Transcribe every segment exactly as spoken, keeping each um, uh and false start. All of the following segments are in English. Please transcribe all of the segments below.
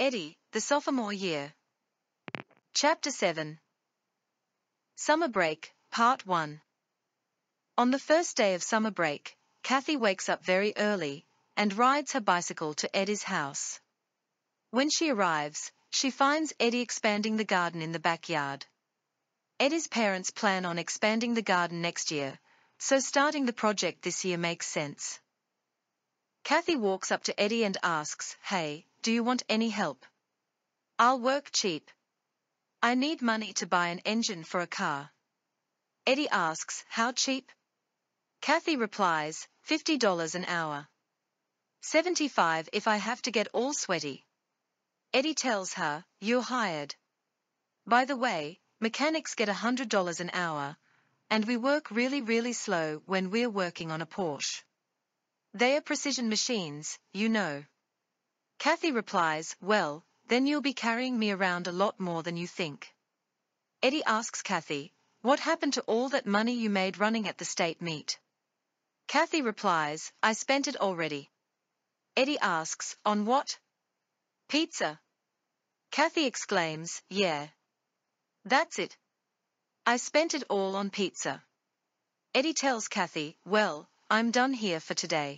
Eddie, the sophomore year. Chapter seven. Summer Break, Part one. On the first day of summer break, Kathy wakes up very early and rides her bicycle to Eddie's house. When she arrives, she finds Eddie expanding the garden in the backyard. Eddie's parents plan on expanding the garden next year, so starting the project this year makes sense. Kathy walks up to Eddie and asks, "Hey, do you want any help? I'll work cheap. I need money to buy an engine for a car." Eddie asks, "How cheap?" Kathy replies, fifty dollars an hour. seventy-five if I have to get all sweaty. Eddie tells her, "You're hired. By the way, mechanics get one hundred dollars an hour, and we work really really slow when we're working on a Porsche. They are precision machines, you know." Kathy replies, "Well, then you'll be carrying me around a lot more than you think." Eddie asks Kathy, "What happened to all that money you made running at the state meet?" Kathy replies, "I spent it already." Eddie asks, "On what?" "Pizza." Kathy exclaims, "Yeah. That's it. I spent it all on pizza." Eddie tells Kathy, "Well, I'm done here for today."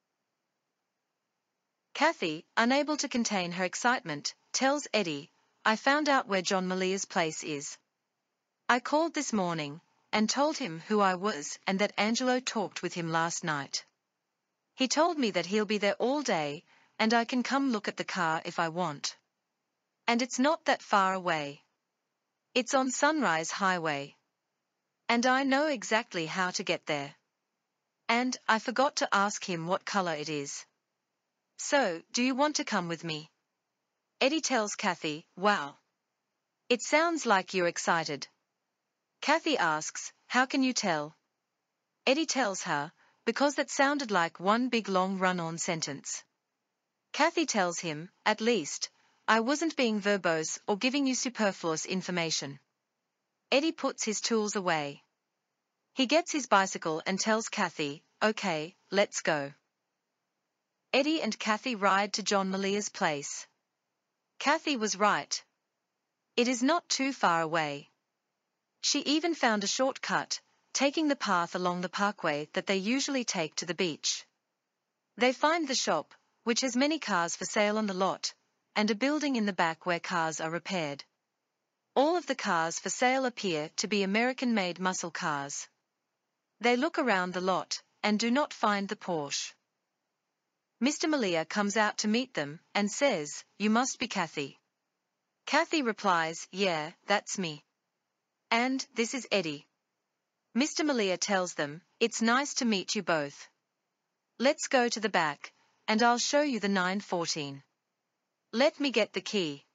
Kathy, unable to contain her excitement, tells Eddie, "I found out where John Malia's place is. I called this morning and told him who I was and that Angelo talked with him last night. He told me that he'll be there all day and I can come look at the car if I want. And it's not that far away. It's on Sunrise Highway. And I know exactly how to get there. And I forgot to ask him what color it is. So, do you want to come with me?" Eddie tells Kathy, "Wow. It sounds like you're excited." Kathy asks, "How can you tell?" Eddie tells her, "Because that sounded like one big long run-on sentence." Kathy tells him, "At least, I wasn't being verbose or giving you superfluous information." Eddie puts his tools away. He gets his bicycle and tells Kathy, "Okay, let's go." Eddie and Kathy ride to John Malia's place. Kathy was right. It is not too far away. She even found a shortcut, taking the path along the parkway that they usually take to the beach. They find the shop, which has many cars for sale on the lot, and a building in the back where cars are repaired. All of the cars for sale appear to be American-made muscle cars. They look around the lot, and do not find the Porsche. Mister Malia comes out to meet them, and says, "You must be Kathy." Kathy replies, "Yeah, that's me. And this is Eddie." Mister Malia tells them, "It's nice to meet you both. Let's go to the back, and I'll show you the nine fourteen. Let me get the key."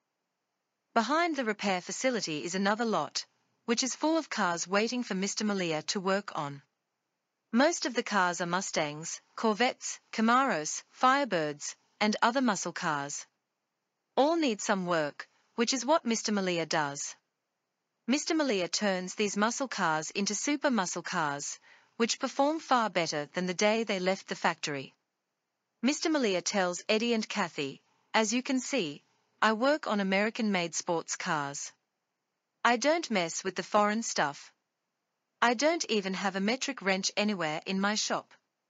Behind the repair facility is another lot, which is full of cars waiting for Mister Malia to work on. Most of the cars are Mustangs, Corvettes, Camaros, Firebirds, and other muscle cars. All need some work, which is what Mister Malia does. Mister Malia turns these muscle cars into super muscle cars, which perform far better than the day they left the factory. Mister Malia tells Eddie and Kathy, "As you can see, I work on American-made sports cars. I don't mess with the foreign stuff. I don't even have a metric wrench anywhere in my shop."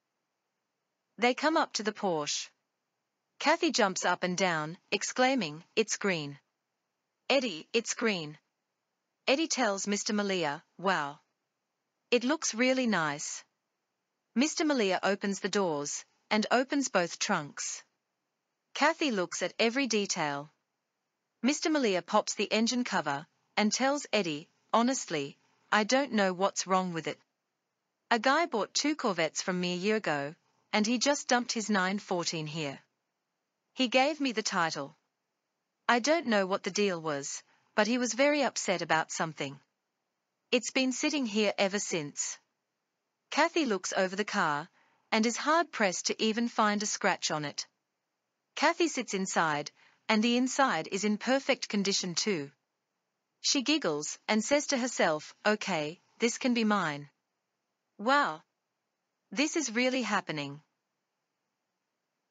They come up to the Porsche. Kathy jumps up and down, exclaiming, "It's green. Eddie, it's green." Eddie tells Mister Malia, "Wow. It looks really nice." Mister Malia opens the doors, and opens both trunks. Kathy looks at every detail. Mister Malia pops the engine cover, and tells Eddie, "Honestly, I don't know what's wrong with it. A guy bought two Corvettes from me a year ago, and he just dumped his nine fourteen here. He gave me the title. I don't know what the deal was, but he was very upset about something. It's been sitting here ever since." Kathy looks over the car, and is hard-pressed to even find a scratch on it. Kathy sits inside, and the inside is in perfect condition too. She giggles and says to herself, "Okay, this can be mine. Wow. This is really happening."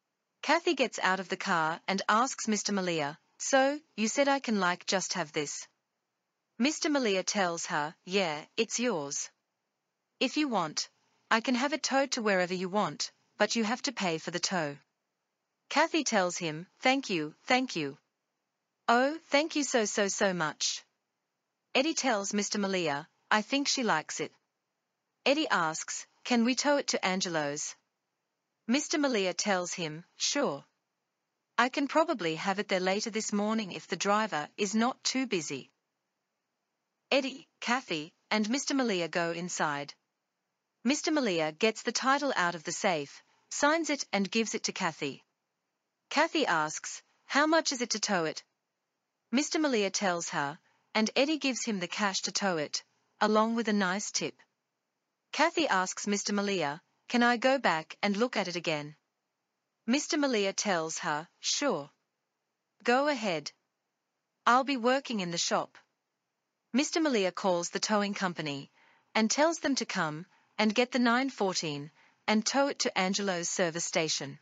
Kathy gets out of the car and asks Mister Malia, "So, you said I can like just have this?" Mister Malia tells her, "Yeah, it's yours. If you want, I can have it towed to wherever you want, but you have to pay for the tow." Kathy tells him, "Thank you, thank you. Oh, thank you so so so much." Eddie tells Mister Malia, "I think she likes it." Eddie asks, "Can we tow it to Angelo's?" Mister Malia tells him, "Sure. I can probably have it there later this morning if the driver is not too busy." Eddie, Kathy, and Mister Malia go inside. Mister Malia gets the title out of the safe, signs it and gives it to Kathy. Kathy asks, "How much is it to tow it?" Mister Malia tells her, and Eddie gives him the cash to tow it, along with a nice tip. Kathy asks Mister Malia, "Can I go back and look at it again?" Mister Malia tells her, "Sure. Go ahead. I'll be working in the shop." Mister Malia calls the towing company, and tells them to come and get the nine fourteen, and tow it to Angelo's service station.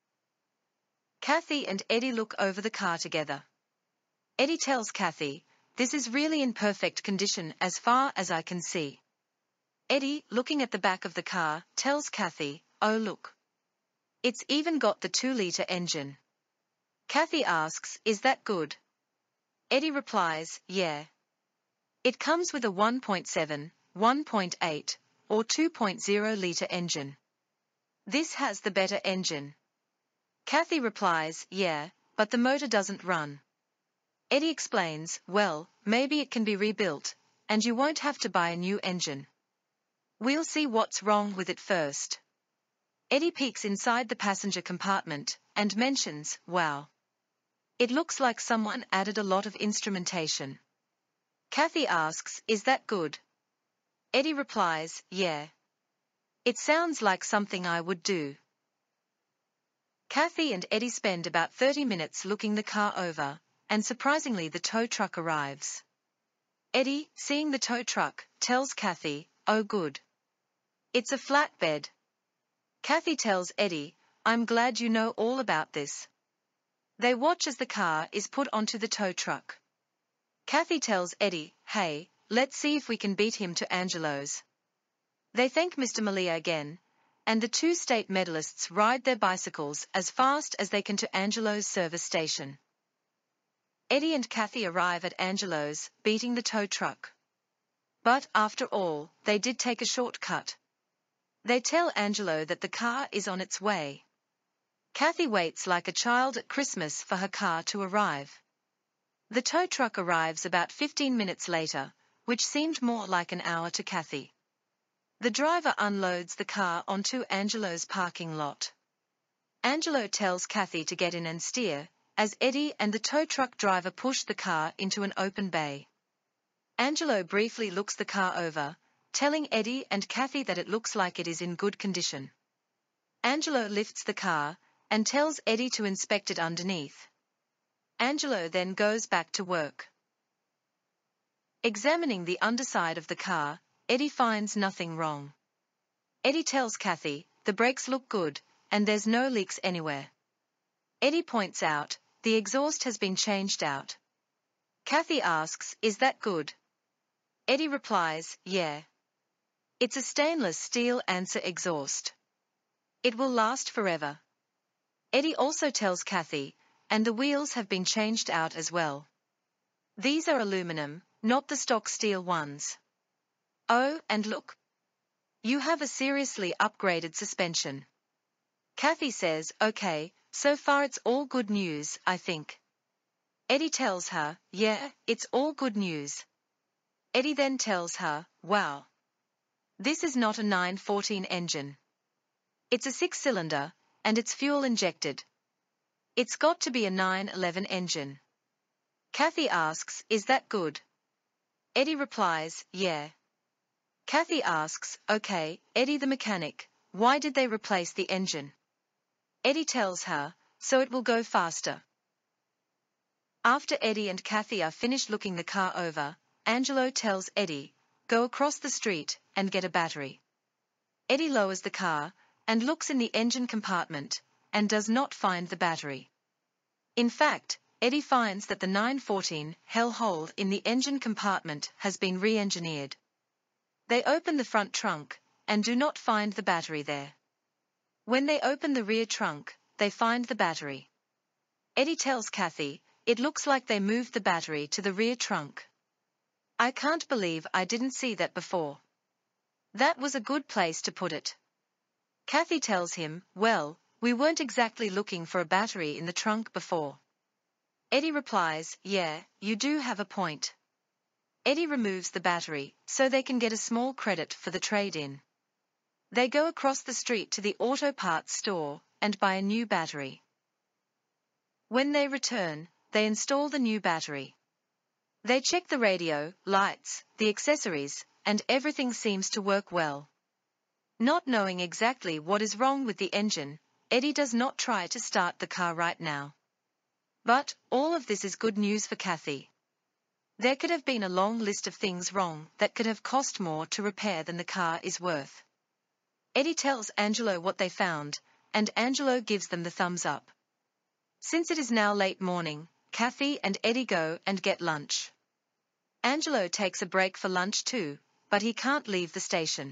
Kathy and Eddie look over the car together. Eddie tells Kathy, "This is really in perfect condition as far as I can see." Eddie, looking at the back of the car, tells Kathy, "Oh look. It's even got the two-liter engine." Kathy asks, "Is that good?" Eddie replies, "Yeah. It comes with a one point seven, one point eight, or two point oh liter engine. This has the better engine." Kathy replies, "Yeah, but the motor doesn't run." Eddie explains, "Well, maybe it can be rebuilt, and you won't have to buy a new engine. We'll see what's wrong with it first." Eddie peeks inside the passenger compartment and mentions, "Wow. It looks like someone added a lot of instrumentation." Kathy asks, "Is that good?" Eddie replies, "Yeah. It sounds like something I would do." Kathy and Eddie spend about thirty minutes looking the car over, and surprisingly the tow truck arrives. Eddie, seeing the tow truck, tells Kathy, "Oh good. It's a flatbed." Kathy tells Eddie, "I'm glad you know all about this." They watch as the car is put onto the tow truck. Kathy tells Eddie, "Hey, let's see if we can beat him to Angelo's." They thank Mister Malia again, and the two state medalists ride their bicycles as fast as they can to Angelo's service station. Eddie and Kathy arrive at Angelo's, beating the tow truck. But, after all, they did take a shortcut. They tell Angelo that the car is on its way. Kathy waits like a child at Christmas for her car to arrive. The tow truck arrives about fifteen minutes later, which seemed more like an hour to Kathy. The driver unloads the car onto Angelo's parking lot. Angelo tells Kathy to get in and steer, as Eddie and the tow truck driver push the car into an open bay. Angelo briefly looks the car over, telling Eddie and Kathy that it looks like it is in good condition. Angelo lifts the car, and tells Eddie to inspect it underneath. Angelo then goes back to work. Examining the underside of the car, Eddie finds nothing wrong. Eddie tells Kathy, "The brakes look good, and there's no leaks anywhere." Eddie points out, "The exhaust has been changed out." Kathy asks, "Is that good?" Eddie replies, "Yeah. It's a stainless steel Ansa exhaust. It will last forever." Eddie also tells Kathy, "And the wheels have been changed out as well. These are aluminum, not the stock steel ones. Oh, and look. You have a seriously upgraded suspension." Kathy says, "Okay, so far it's all good news, I think." Eddie tells her, "Yeah, it's all good news." Eddie then tells her, "Wow. This is not a nine fourteen engine. It's a six-cylinder, and it's fuel-injected. It's got to be a nine eleven engine." Kathy asks, "Is that good?" Eddie replies, "Yeah." Kathy asks, "Okay, Eddie the mechanic, why did they replace the engine?" Eddie tells her, "So it will go faster." After Eddie and Kathy are finished looking the car over, Angelo tells Eddie, "Go across the street and get a battery." Eddie lowers the car and looks in the engine compartment, and does not find the battery. In fact, Eddie finds that the nine fourteen hell hole in the engine compartment has been re-engineered. They open the front trunk, and do not find the battery there. When they open the rear trunk, they find the battery. Eddie tells Kathy, "It looks like they moved the battery to the rear trunk. I can't believe I didn't see that before. That was a good place to put it." Kathy tells him, "Well, we weren't exactly looking for a battery in the trunk before." Eddie replies, "Yeah, you do have a point." Eddie removes the battery, so they can get a small credit for the trade-in. They go across the street to the auto parts store, and buy a new battery. When they return, they install the new battery. They check the radio, lights, the accessories, and everything seems to work well. Not knowing exactly what is wrong with the engine, Eddie does not try to start the car right now. But, all of this is good news for Kathy. There could have been a long list of things wrong that could have cost more to repair than the car is worth. Eddie tells Angelo what they found, and Angelo gives them the thumbs up. Since it is now late morning, Kathy and Eddie go and get lunch. Angelo takes a break for lunch too, but he can't leave the station.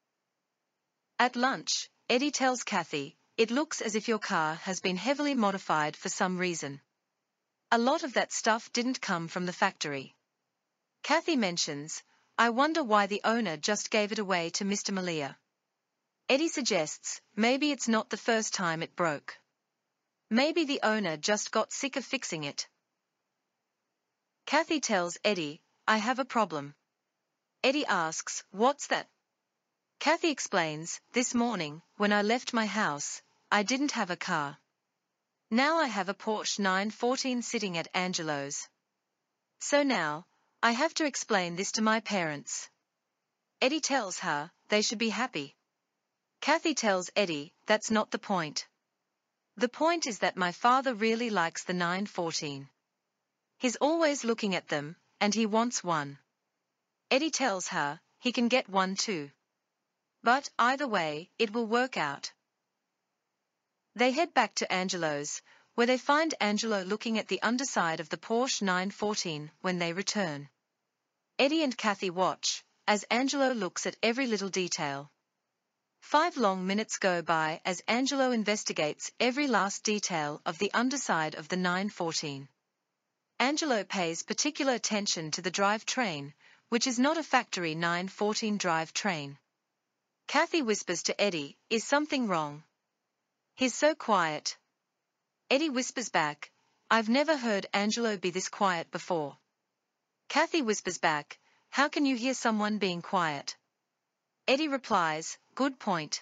At lunch, Eddie tells Kathy, "It looks as if your car has been heavily modified for some reason. A lot of that stuff didn't come from the factory." Kathy mentions, "I wonder why the owner just gave it away to Mister Malia." Eddie suggests, maybe it's not the first time it broke. Maybe the owner just got sick of fixing it. Kathy tells Eddie, "I have a problem." Eddie asks, "What's that?" Kathy explains, "This morning, when I left my house, I didn't have a car. Now I have a Porsche nine fourteen sitting at Angelo's. So now, I have to explain this to my parents." Eddie tells her, they should be happy. Kathy tells Eddie, "That's not the point. The point is that my father really likes the nine fourteen. He's always looking at them, and he wants one." Eddie tells her, he can get one too. But, either way, it will work out. They head back to Angelo's, where they find Angelo looking at the underside of the Porsche nine fourteen when they return. Eddie and Kathy watch, as Angelo looks at every little detail. Five long minutes go by as Angelo investigates every last detail of the underside of the nine fourteen. Angelo pays particular attention to the drivetrain, which is not a factory nine fourteen drivetrain. Kathy whispers to Eddie, "Is something wrong? He's so quiet." Eddie whispers back, "I've never heard Angelo be this quiet before." Kathy whispers back, "How can you hear someone being quiet?" Eddie replies, "Good point."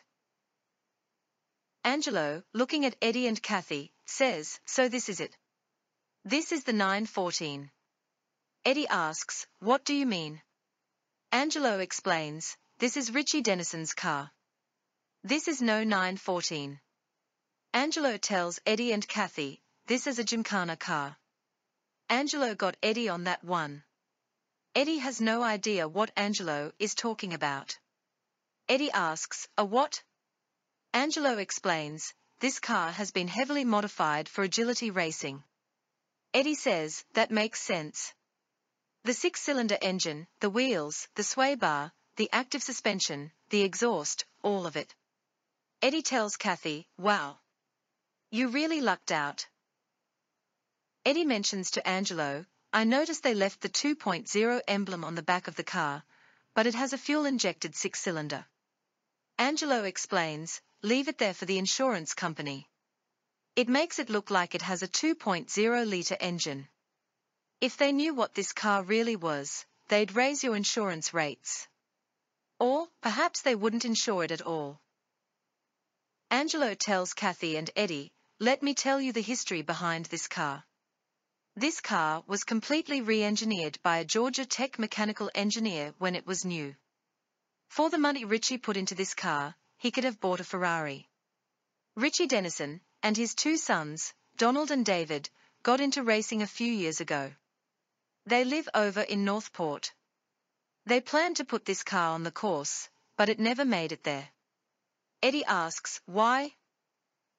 Angelo, looking at Eddie and Kathy, says, "So this is it. This is the nine fourteen. Eddie asks, "What do you mean?" Angelo explains, "This is Richie Dennison's car. This is no nine fourteen. Angelo tells Eddie and Kathy, "This is a Gymkhana car. Angelo got Eddie on that one." Eddie has no idea what Angelo is talking about. Eddie asks, "A what?" Angelo explains, "This car has been heavily modified for agility racing." Eddie says, "That makes sense. The six-cylinder engine, the wheels, the sway bar, the active suspension, the exhaust, all of it." Eddie tells Kathy, "Wow. You really lucked out." Eddie mentions to Angelo, "I noticed they left the two point oh emblem on the back of the car, but it has a fuel-injected six-cylinder." Angelo explains, "Leave it there for the insurance company. It makes it look like it has a two point oh liter engine. If they knew what this car really was, they'd raise your insurance rates. Or, perhaps they wouldn't insure it at all." Angelo tells Kathy and Eddie, "Let me tell you the history behind this car. This car was completely re-engineered by a Georgia Tech mechanical engineer when it was new. For the money Richie put into this car, he could have bought a Ferrari. Richie Dennison, and his two sons, Donald and David, got into racing a few years ago. They live over in Northport. They planned to put this car on the course, but it never made it there." Eddie asks, "Why?"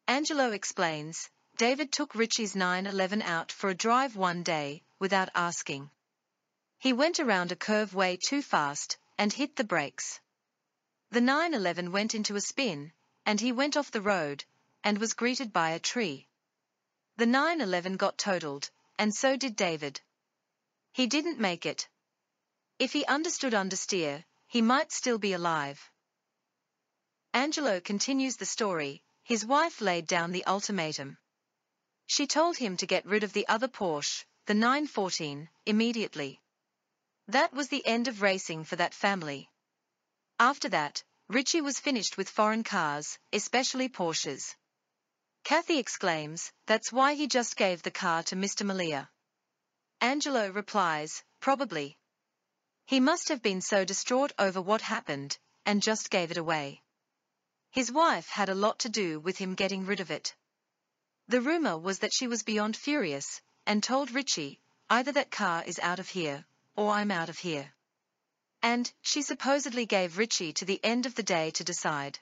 Angelo explains, David took Richie's nine eleven out for a drive one day, without asking. He went around a curve way too fast, and hit the brakes. The nine eleven went into a spin, and he went off the road, and was greeted by a tree. The nine eleven got totaled, and so did David. He didn't make it. If he understood understeer, he might still be alive. Angelo continues the story. His wife laid down the ultimatum. She told him to get rid of the other Porsche, the nine fourteen, immediately. That was the end of racing for that family. After that, Richie was finished with foreign cars, especially Porsches. Kathy exclaims, that's why he just gave the car to Mister Malia. Angelo replies, probably. He must have been so distraught over what happened, and just gave it away. His wife had a lot to do with him getting rid of it. The rumor was that she was beyond furious, and told Richie, either that car is out of here, or I'm out of here. And she supposedly gave Richie to the end of the day to decide.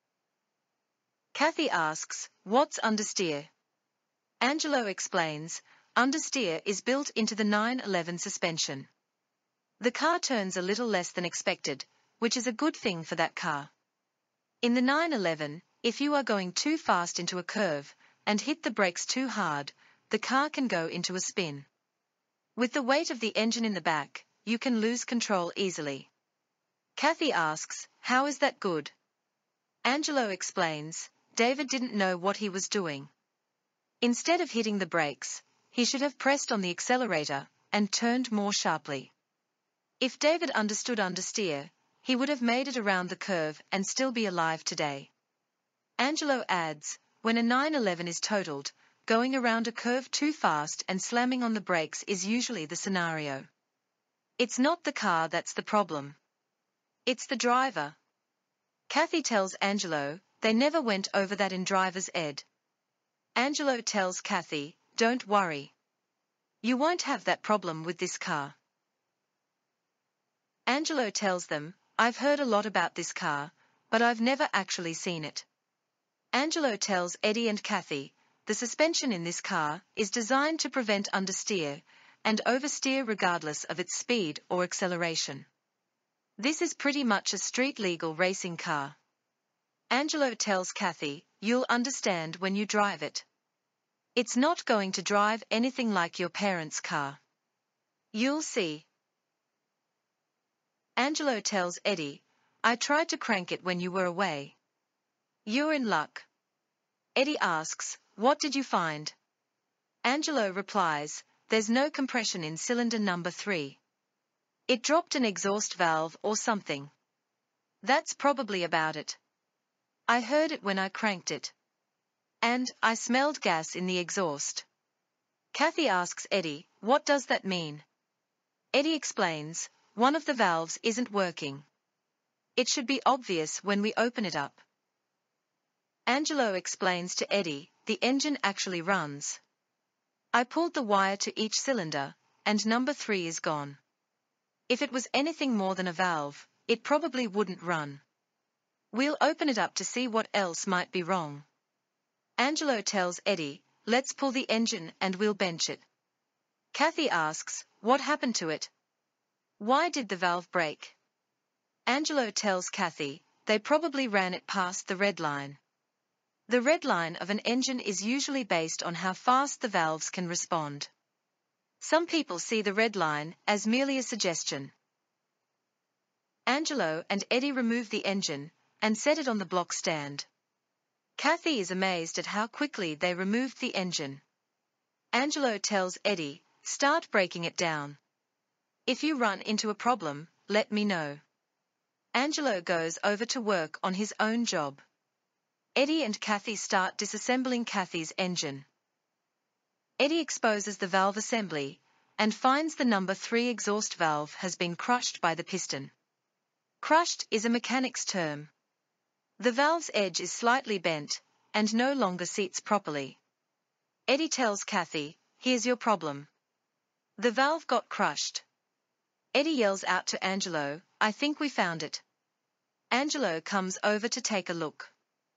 Kathy asks, what's understeer? Angelo explains, understeer is built into the nine eleven suspension. The car turns a little less than expected, which is a good thing for that car. In the nine eleven, if you are going too fast into a curve, and hit the brakes too hard, the car can go into a spin. With the weight of the engine in the back, you can lose control easily. Kathy asks, how is that good? Angelo explains, David didn't know what he was doing. Instead of hitting the brakes, he should have pressed on the accelerator, and turned more sharply. If David understood understeer, he would have made it around the curve and still be alive today. Angelo adds, when a nine eleven is totaled, going around a curve too fast and slamming on the brakes is usually the scenario. It's not the car that's the problem. It's the driver. Kathy tells Angelo, they never went over that in driver's ed. Angelo tells Kathy, don't worry. You won't have that problem with this car. Angelo tells them, I've heard a lot about this car, but I've never actually seen it. Angelo tells Eddie and Kathy, the suspension in this car is designed to prevent understeer and oversteer regardless of its speed or acceleration. This is pretty much a street-legal racing car. Angelo tells Kathy, you'll understand when you drive it. It's not going to drive anything like your parents' car. You'll see. Angelo tells Eddie, I tried to crank it when you were away. You're in luck. Eddie asks, what did you find? Angelo replies, there's no compression in cylinder number three. It dropped an exhaust valve or something. That's probably about it. I heard it when I cranked it. And I smelled gas in the exhaust. Kathy asks Eddie, what does that mean? Eddie explains, one of the valves isn't working. It should be obvious when we open it up. Angelo explains to Eddie, the engine actually runs. I pulled the wire to each cylinder, and number three is gone. If it was anything more than a valve, it probably wouldn't run. We'll open it up to see what else might be wrong. Angelo tells Eddie, let's pull the engine and we'll bench it. Kathy asks, what happened to it? Why did the valve break? Angelo tells Kathy, they probably ran it past the red line. The red line of an engine is usually based on how fast the valves can respond. Some people see the red line as merely a suggestion. Angelo and Eddie remove the engine and set it on the block stand. Kathy is amazed at how quickly they removed the engine. Angelo tells Eddie, start breaking it down. If you run into a problem, let me know. Angelo goes over to work on his own job. Eddie and Kathy start disassembling Kathy's engine. Eddie exposes the valve assembly and finds the number three exhaust valve has been crushed by the piston. Crushed is a mechanic's term. The valve's edge is slightly bent and no longer seats properly. Eddie tells Kathy, here's your problem. The valve got crushed. Eddie yells out to Angelo, I think we found it. Angelo comes over to take a look.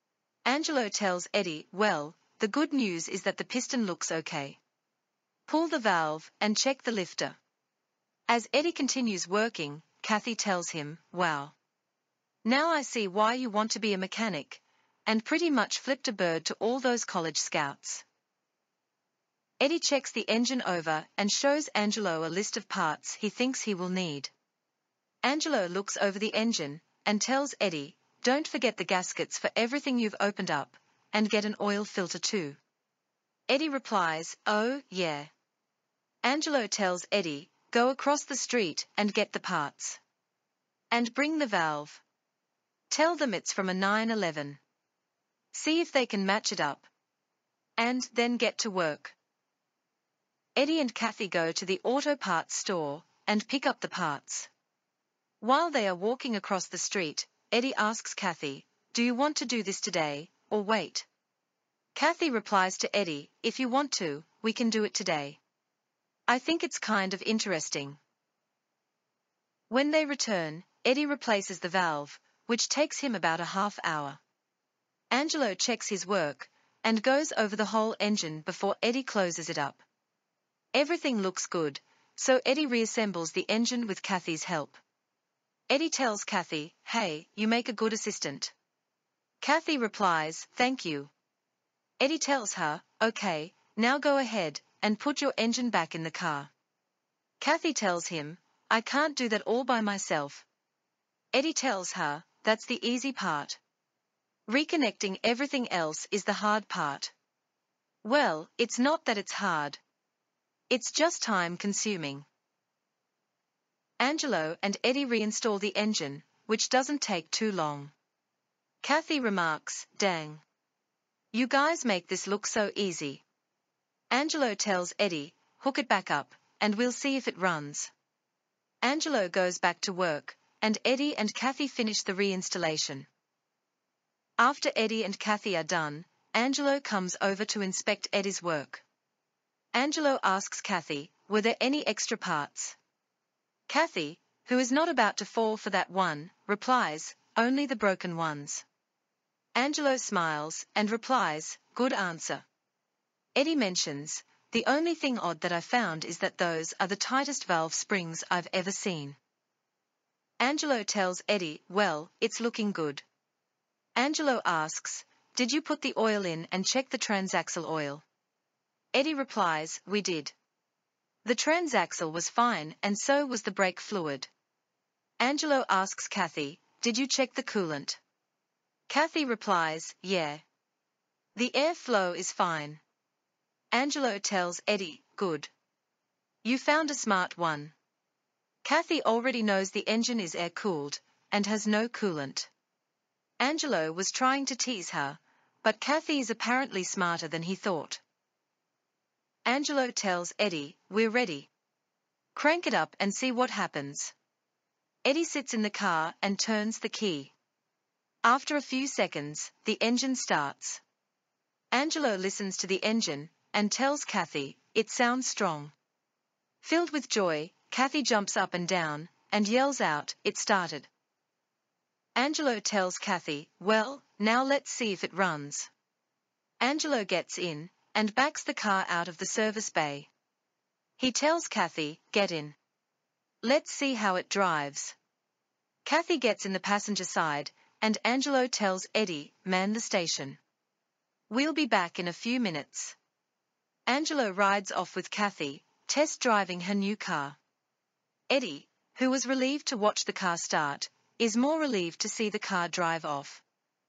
Angelo tells Eddie, well, the good news is that the piston looks okay. Pull the valve and check the lifter. As Eddie continues working, Kathy tells him, wow. Now I see why you want to be a mechanic, and pretty much flipped a bird to all those college scouts. Eddie checks the engine over and shows Angelo a list of parts he thinks he will need. Angelo looks over the engine and tells Eddie, don't forget the gaskets for everything you've opened up, and get an oil filter too. Eddie replies, oh, yeah. Angelo tells Eddie, go across the street and get the parts. And bring the valve. Tell them it's from a nine eleven. See if they can match it up. And then get to work. Eddie and Kathy go to the auto parts store and pick up the parts. While they are walking across the street, Eddie asks Kathy, do you want to do this today, or wait? Kathy replies to Eddie, if you want to, we can do it today. I think it's kind of interesting. When they return, Eddie replaces the valve, which takes him about a half hour. Angelo checks his work and goes over the whole engine before Eddie closes it up. Everything looks good, so Eddie reassembles the engine with Kathy's help. Eddie tells Kathy, hey, you make a good assistant. Kathy replies, thank you. Eddie tells her, okay, now go ahead and put your engine back in the car. Kathy tells him, I can't do that all by myself. Eddie tells her, that's the easy part. Reconnecting everything else is the hard part. Well, it's not that it's hard. It's just time-consuming. Angelo and Eddie reinstall the engine, which doesn't take too long. Kathy remarks, dang. You guys make this look so easy. Angelo tells Eddie, hook it back up, and we'll see if it runs. Angelo goes back to work, and Eddie and Kathy finish the reinstallation. After Eddie and Kathy are done, Angelo comes over to inspect Eddie's work. Angelo asks Kathy, were there any extra parts? Kathy, who is not about to fall for that one, replies, only the broken ones. Angelo smiles and replies, good answer. Eddie mentions, the only thing odd that I found is that those are the tightest valve springs I've ever seen. Angelo tells Eddie, well, it's looking good. Angelo asks, did you put the oil in and check the transaxle oil? Eddie replies, we did. The transaxle was fine and so was the brake fluid. Angelo asks Kathy, did you check the coolant? Kathy replies, yeah. The air flow is fine. Angelo tells Eddie, good. You found a smart one. Kathy already knows the engine is air-cooled and has no coolant. Angelo was trying to tease her, but Kathy is apparently smarter than he thought. Angelo tells Eddie, we're ready. Crank it up and see what happens. Eddie sits in the car and turns the key. After a few seconds, the engine starts. Angelo listens to the engine and tells Kathy, it sounds strong. Filled with joy, Kathy jumps up and down and yells out, it started. Angelo tells Kathy, well, now let's see if it runs. Angelo gets in and backs the car out of the service bay. He tells Kathy, get in. Let's see how it drives. Kathy gets in the passenger side, and Angelo tells Eddie, man the station. We'll be back in a few minutes. Angelo rides off with Kathy, test driving her new car. Eddie, who was relieved to watch the car start, is more relieved to see the car drive off.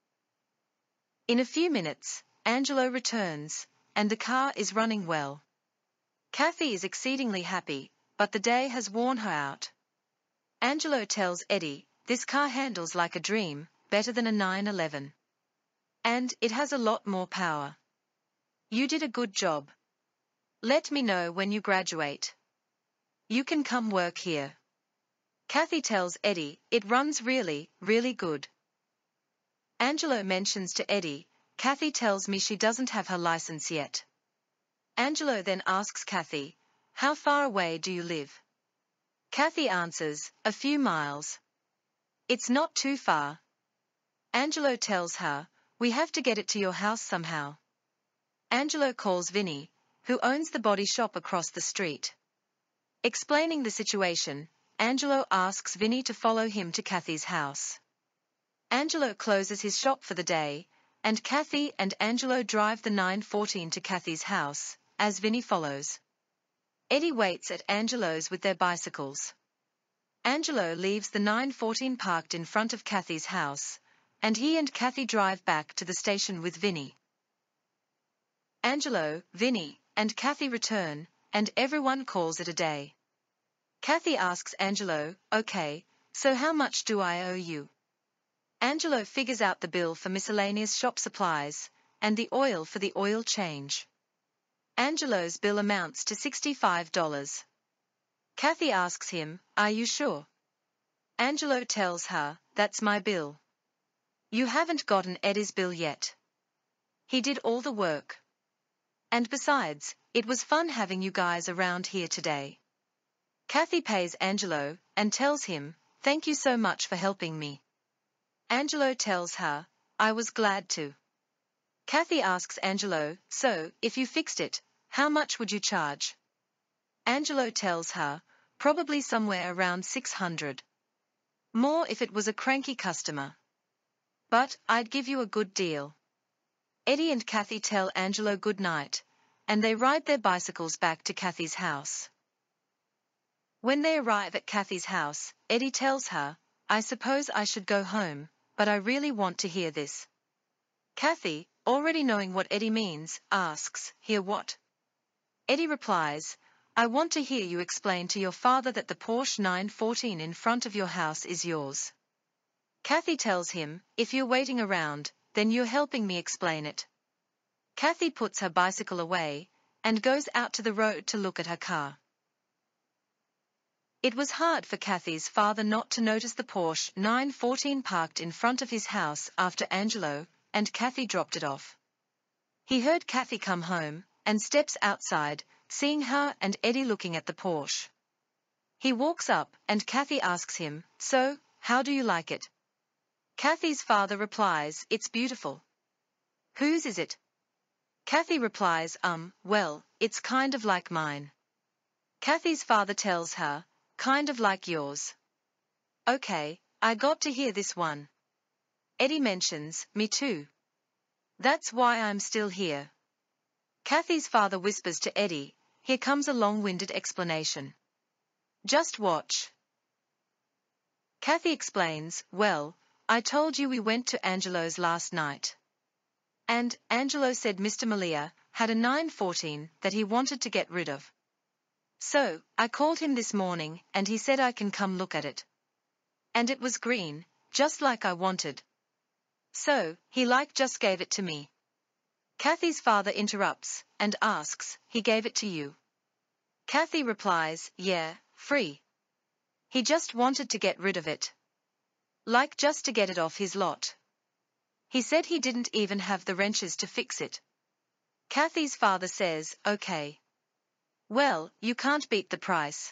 In a few minutes, Angelo returns, and the car is running well. Kathy is exceedingly happy, but the day has worn her out. Angelo tells Eddie, this car handles like a dream, better than a nine eleven. And it has a lot more power. You did a good job. Let me know when you graduate. You can come work here. Kathy tells Eddie, it runs really, really good. Angelo mentions to Eddie, Kathy tells me she doesn't have her license yet. Angelo then asks Kathy, how far away do you live? Kathy answers, a few miles. It's not too far. Angelo tells her, We have to get it to your house somehow. Angelo calls Vinny, who owns the body shop across the street. Explaining the situation, Angelo asks Vinny to follow him to Kathy's house. Angelo closes his shop for the day, and Kathy and Angelo drive the nine fourteen to Kathy's house, as Vinny follows. Eddie waits at Angelo's with their bicycles. Angelo leaves the nine fourteen parked in front of Kathy's house, and he and Kathy drive back to the station with Vinny. Angelo, Vinny, and Kathy return, and everyone calls it a day. Kathy asks Angelo, "Okay, so how much do I owe you?" Angelo figures out the bill for miscellaneous shop supplies, and the oil for the oil change. Angelo's bill amounts to sixty-five dollars. Kathy asks him, "Are you sure?" Angelo tells her, "That's my bill. You haven't gotten Eddie's bill yet. He did all the work. And besides, it was fun having you guys around here today." Kathy pays Angelo, and tells him, "Thank you so much for helping me." Angelo tells her, "I was glad to." Kathy asks Angelo, "So, if you fixed it, how much would you charge?" Angelo tells her, "Probably somewhere around six hundred. More if it was a cranky customer. But I'd give you a good deal." Eddie and Kathy tell Angelo good night, and they ride their bicycles back to Kathy's house. When they arrive at Kathy's house, Eddie tells her, "I suppose I should go home, but I really want to hear this." Kathy, already knowing what Eddie means, asks, "Hear what?" Eddie replies, "I want to hear you explain to your father that the Porsche nine fourteen in front of your house is yours." Kathy tells him, "If you're waiting around, then you're helping me explain it." Kathy puts her bicycle away, and goes out to the road to look at her car. It was hard for Kathy's father not to notice the Porsche nine fourteen parked in front of his house after Angelo and Kathy dropped it off. He heard Kathy come home, and steps outside, seeing her and Eddie looking at the Porsche. He walks up, and Kathy asks him, "So, how do you like it?" Kathy's father replies, "It's beautiful." "Whose is it?" Kathy replies, um, "Well, it's kind of like mine." Kathy's father tells her, "Kind of like yours." "Okay, I got to hear this one." Eddie mentions, "Me too. That's why I'm still here." Kathy's father whispers to Eddie, "Here comes a long-winded explanation. Just watch." Kathy explains, "Well, I told you we went to Angelo's last night. And Angelo said Mister Malia had a nine fourteen that he wanted to get rid of. So, I called him this morning and he said I can come look at it. And it was green, just like I wanted. So, he like just gave it to me." Kathy's father interrupts, and asks, "He gave it to you?" Kathy replies, "Yeah, free. He just wanted to get rid of it. Like just to get it off his lot. He said he didn't even have the wrenches to fix it." Kathy's father says, "Okay. Well, you can't beat the price."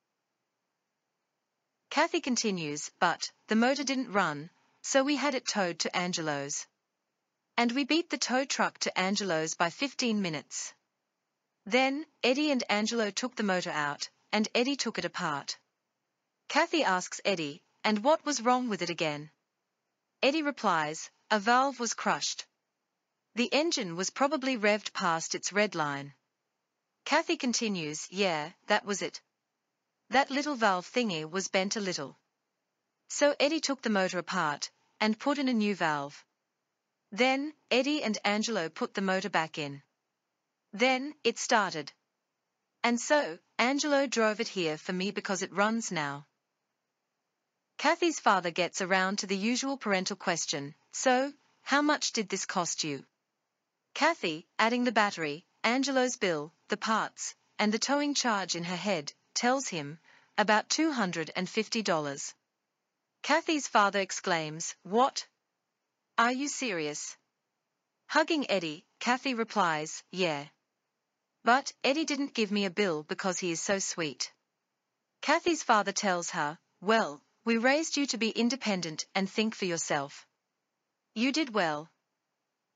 Kathy continues, "But the motor didn't run, so we had it towed to Angelo's. And we beat the tow truck to Angelo's by fifteen minutes. Then, Eddie and Angelo took the motor out, and Eddie took it apart." Kathy asks Eddie, "And what was wrong with it again?" Eddie replies, "A valve was crushed. The engine was probably revved past its red line." Kathy continues, "Yeah, that was it. That little valve thingy was bent a little. So Eddie took the motor apart, and put in a new valve. Then, Eddie and Angelo put the motor back in. Then, it started. And so, Angelo drove it here for me because it runs now." Kathy's father gets around to the usual parental question, "So, how much did this cost you?" Kathy, adding the battery, Angelo's bill, the parts, and the towing charge in her head, tells him, "About two hundred fifty dollars. Kathy's father exclaims, "What? Are you serious?" Hugging Eddie, Kathy replies, "Yeah. But Eddie didn't give me a bill because he is so sweet." Kathy's father tells her, "Well, we raised you to be independent and think for yourself. You did well.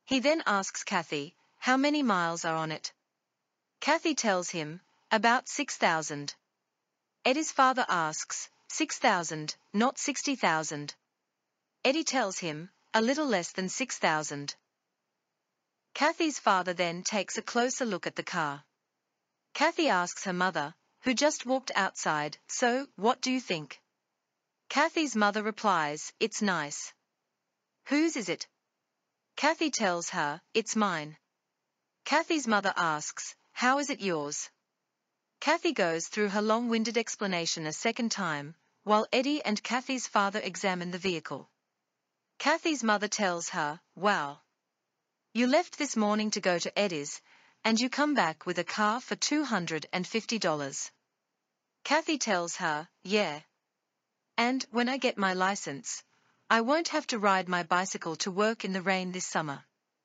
He then asks Kathy, how many miles are on it? Kathy tells him, about six thousand. Eddie's father asks, six thousand, not sixty thousand. Eddie tells him, a little less than six thousand. Kathy's father then takes a closer look at the car. Kathy asks her mother, who just walked outside, so, what do you think? Kathy's mother replies, it's nice. Whose is it? Kathy tells her, it's mine. Kathy's mother asks, how is it yours? Kathy goes through her long-winded explanation a second time, while Eddie and Kathy's father examine the vehicle. Kathy's mother tells her, wow. You left this morning to go to Eddie's, and you come back with a car for two hundred fifty dollars. Kathy tells her, yeah. And, when I get my license, I won't have to ride my bicycle to work in the rain this summer.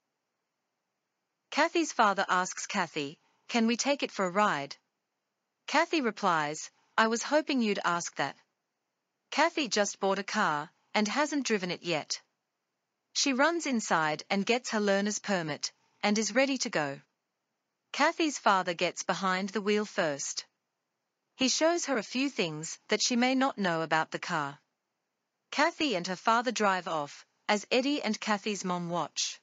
Kathy's father asks Kathy, can we take it for a ride? Kathy replies, I was hoping you'd ask that. Kathy just bought a car, and hasn't driven it yet. She runs inside and gets her learner's permit, and is ready to go. Kathy's father gets behind the wheel first. He shows her a few things that she may not know about the car. Kathy and her father drive off, as Eddie and Kathy's mom watch.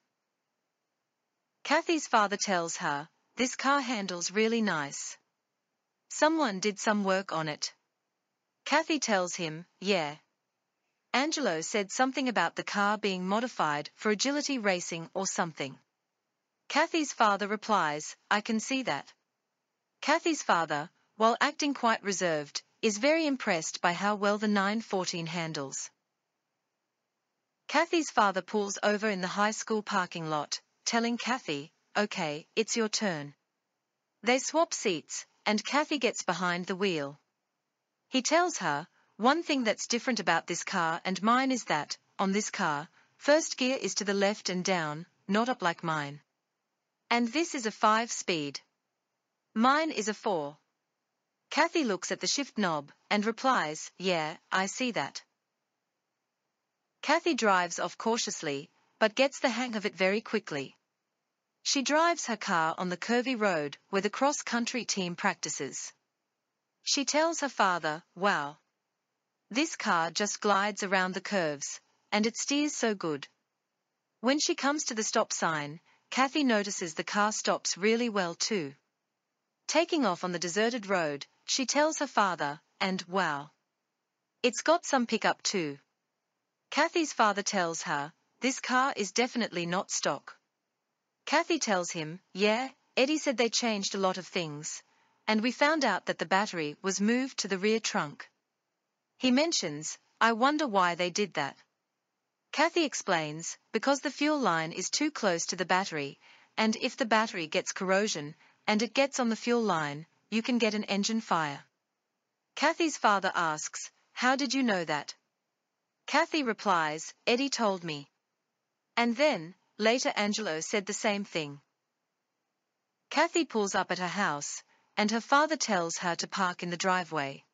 Kathy's father tells her, this car handles really nice. Someone did some work on it. Kathy tells him, yeah. Angelo said something about the car being modified for agility racing or something. Kathy's father replies, I can see that. Kathy's father, while acting quite reserved, is very impressed by how well the nine fourteen handles. Kathy's father pulls over in the high school parking lot, telling Kathy, okay, it's your turn. They swap seats, and Kathy gets behind the wheel. He tells her, one thing that's different about this car and mine is that, on this car, first gear is to the left and down, not up like mine. And this is a five-speed. Mine is a four. Kathy looks at the shift knob, and replies, yeah, I see that. Kathy drives off cautiously, but gets the hang of it very quickly. She drives her car on the curvy road where the cross-country team practices. She tells her father, wow. This car just glides around the curves, and it steers so good. When she comes to the stop sign, Kathy notices the car stops really well too. Taking off on the deserted road, she tells her father, and wow. It's got some pickup too. Kathy's father tells her, this car is definitely not stock. Kathy tells him, yeah, Eddie said they changed a lot of things, and we found out that the battery was moved to the rear trunk. He mentions, I wonder why they did that. Kathy explains, because the fuel line is too close to the battery, and if the battery gets corrosion, and it gets on the fuel line, you can get an engine fire. Kathy's father asks, how did you know that? Kathy replies, Eddie told me. And then, later Angelo said the same thing. Kathy pulls up at her house, and her father tells her to park in the driveway.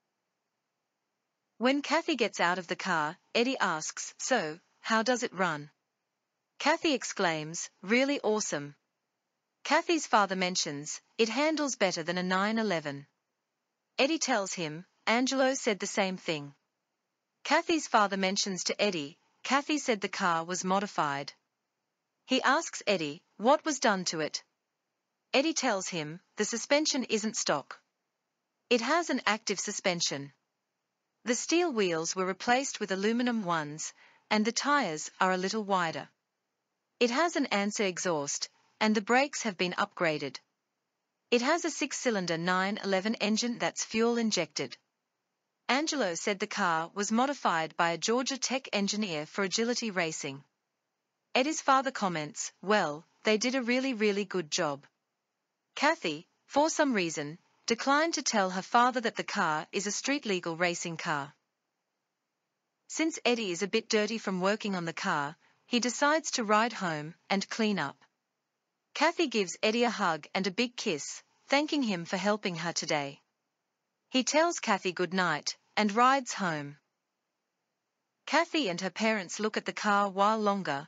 When Kathy gets out of the car, Eddie asks, so, how does it run? Kathy exclaims, really awesome. Kathy's father mentions, it handles better than a nine eleven. Eddie tells him, Angelo said the same thing. Kathy's father mentions to Eddie, Kathy said the car was modified. He asks Eddie, what was done to it? Eddie tells him, the suspension isn't stock. It has an active suspension. The steel wheels were replaced with aluminum ones, and the tires are a little wider. It has an Ansa exhaust, and the brakes have been upgraded. It has a six-cylinder nine eleven engine that's fuel-injected. Angelo said the car was modified by a Georgia Tech engineer for agility racing. Eddie's father comments, well, they did a really really good job. Kathy, for some reason, declined to tell her father that the car is a street-legal racing car. Since Eddie is a bit dirty from working on the car, he decides to ride home and clean up. Kathy gives Eddie a hug and a big kiss, thanking him for helping her today. He tells Kathy good night, and rides home. Kathy and her parents look at the car while longer,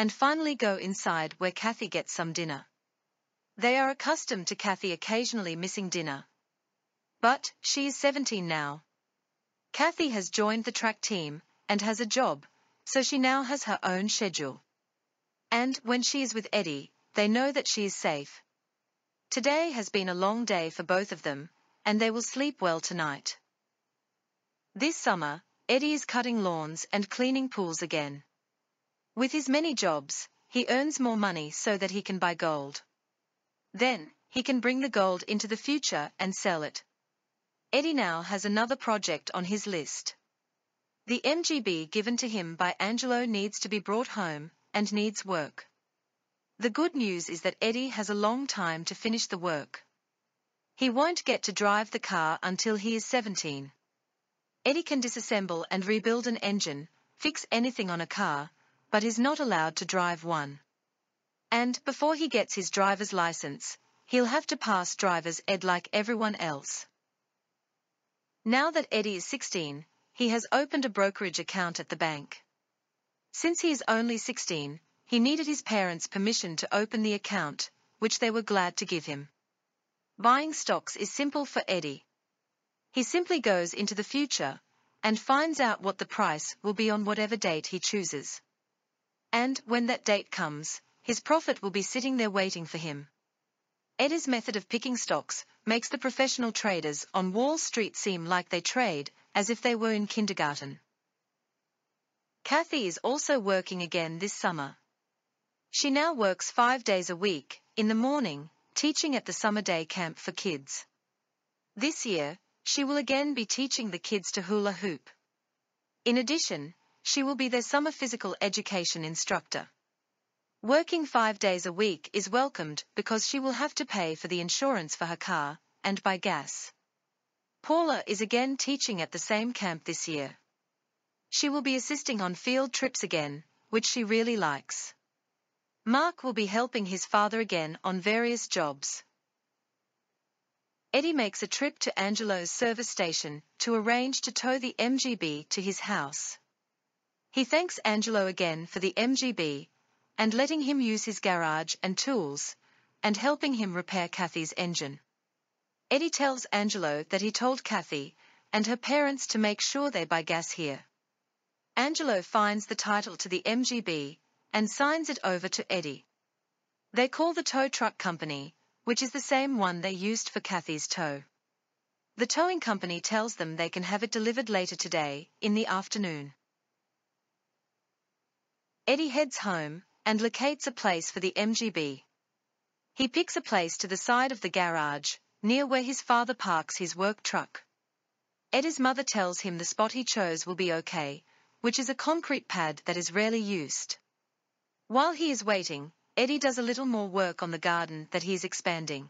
and finally go inside where Kathy gets some dinner. They are accustomed to Kathy occasionally missing dinner. But she is seventeen now. Kathy has joined the track team and has a job, so she now has her own schedule. And when she is with Eddie, they know that she is safe. Today has been a long day for both of them, and they will sleep well tonight. This summer, Eddie is cutting lawns and cleaning pools again. With his many jobs, he earns more money so that he can buy gold. Then, he can bring the gold into the future and sell it. Eddie now has another project on his list. The M G B given to him by Angelo needs to be brought home, and needs work. The good news is that Eddie has a long time to finish the work. He won't get to drive the car until he is seventeen. Eddie can disassemble and rebuild an engine, fix anything on a car, but is not allowed to drive one. And before he gets his driver's license, he'll have to pass driver's ed like everyone else. Now that Eddie is sixteen, he has opened a brokerage account at the bank. Since he is only sixteen, he needed his parents' permission to open the account, which they were glad to give him. Buying stocks is simple for Eddie. He simply goes into the future and finds out what the price will be on whatever date he chooses. And when that date comes, his profit will be sitting there waiting for him. Eddie's method of picking stocks makes the professional traders on Wall Street seem like they trade as if they were in kindergarten. Kathy is also working again this summer. She now works five days a week, in the morning, teaching at the summer day camp for kids. This year, she will again be teaching the kids to hula hoop. In addition, she will be their summer physical education instructor. Working five days a week is welcomed because she will have to pay for the insurance for her car, and buy gas. Paula is again teaching at the same camp this year. She will be assisting on field trips again, which she really likes. Mark will be helping his father again on various jobs. Eddie makes a trip to Angelo's service station to arrange to tow the M G B to his house. He thanks Angelo again for the M G B, and letting him use his garage and tools, and helping him repair Kathy's engine. Eddie tells Angelo that he told Kathy and her parents to make sure they buy gas here. Angelo finds the title to the M G B and signs it over to Eddie. They call the tow truck company, which is the same one they used for Kathy's tow. The towing company tells them they can have it delivered later today, in the afternoon. Eddie heads home and locates a place for the M G B. He picks a place to the side of the garage, near where his father parks his work truck. Eddie's mother tells him the spot he chose will be okay, which is a concrete pad that is rarely used. While he is waiting, Eddie does a little more work on the garden that he is expanding.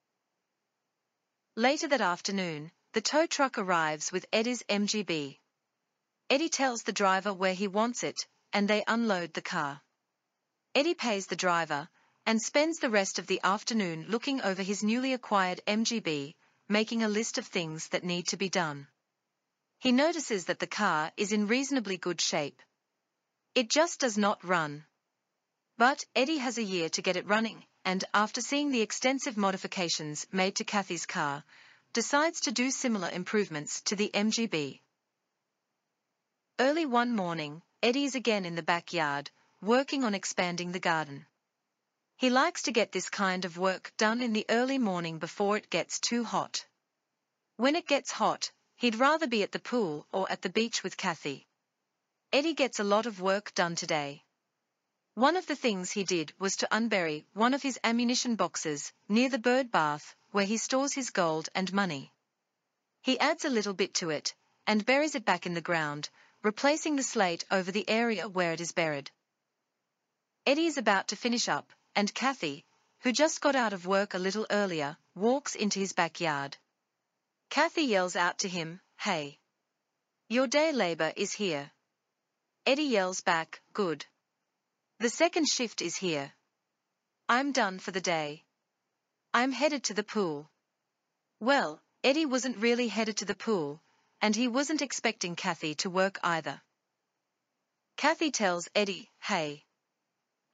Later that afternoon, the tow truck arrives with Eddie's M G B. Eddie tells the driver where he wants it, and they unload the car. Eddie pays the driver, and spends the rest of the afternoon looking over his newly acquired M G B, making a list of things that need to be done. He notices that the car is in reasonably good shape. It just does not run. But Eddie has a year to get it running, and after seeing the extensive modifications made to Kathy's car, decides to do similar improvements to the M G B. Early one morning, Eddie is again in the backyard, working on expanding the garden. He likes to get this kind of work done in the early morning before it gets too hot. When it gets hot, he'd rather be at the pool or at the beach with Kathy. Eddie gets a lot of work done today. One of the things he did was to unbury one of his ammunition boxes near the bird bath where he stores his gold and money. He adds a little bit to it and buries it back in the ground, replacing the slate over the area where it is buried. Eddie is about to finish up, and Kathy, who just got out of work a little earlier, walks into his backyard. Kathy yells out to him, "Hey! Your day labor is here." Eddie yells back, "Good. The second shift is here. I'm done for the day. I'm headed to the pool." Well, Eddie wasn't really headed to the pool, and he wasn't expecting Kathy to work either. Kathy tells Eddie, "Hey,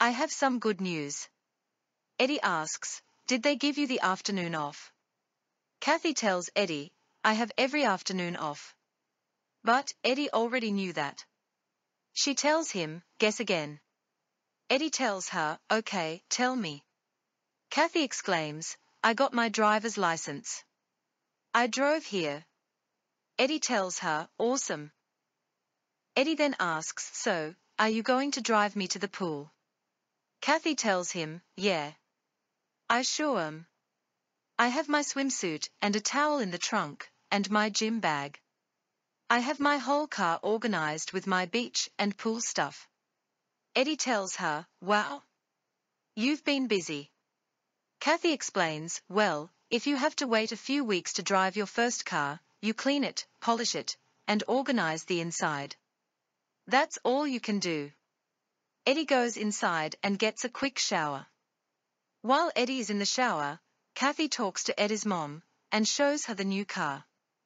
I have some good news. Eddie asks, did they give you the afternoon off? Kathy tells Eddie, I have every afternoon off. But Eddie already knew that. She tells him, guess again. Eddie tells her, okay, tell me. Kathy exclaims, I got my driver's license. I drove here. Eddie tells her, awesome. Eddie then asks, so, are you going to drive me to the pool? Kathy tells him, yeah. I sure am. I have my swimsuit and a towel in the trunk, and my gym bag. I have my whole car organized with my beach and pool stuff. Eddie tells her, wow. You've been busy. Kathy explains, well, if you have to wait a few weeks to drive your first car, you clean it, polish it, and organize the inside. That's all you can do. Eddie goes inside and gets a quick shower. While Eddie is in the shower, Kathy talks to Eddie's mom and shows her the new car.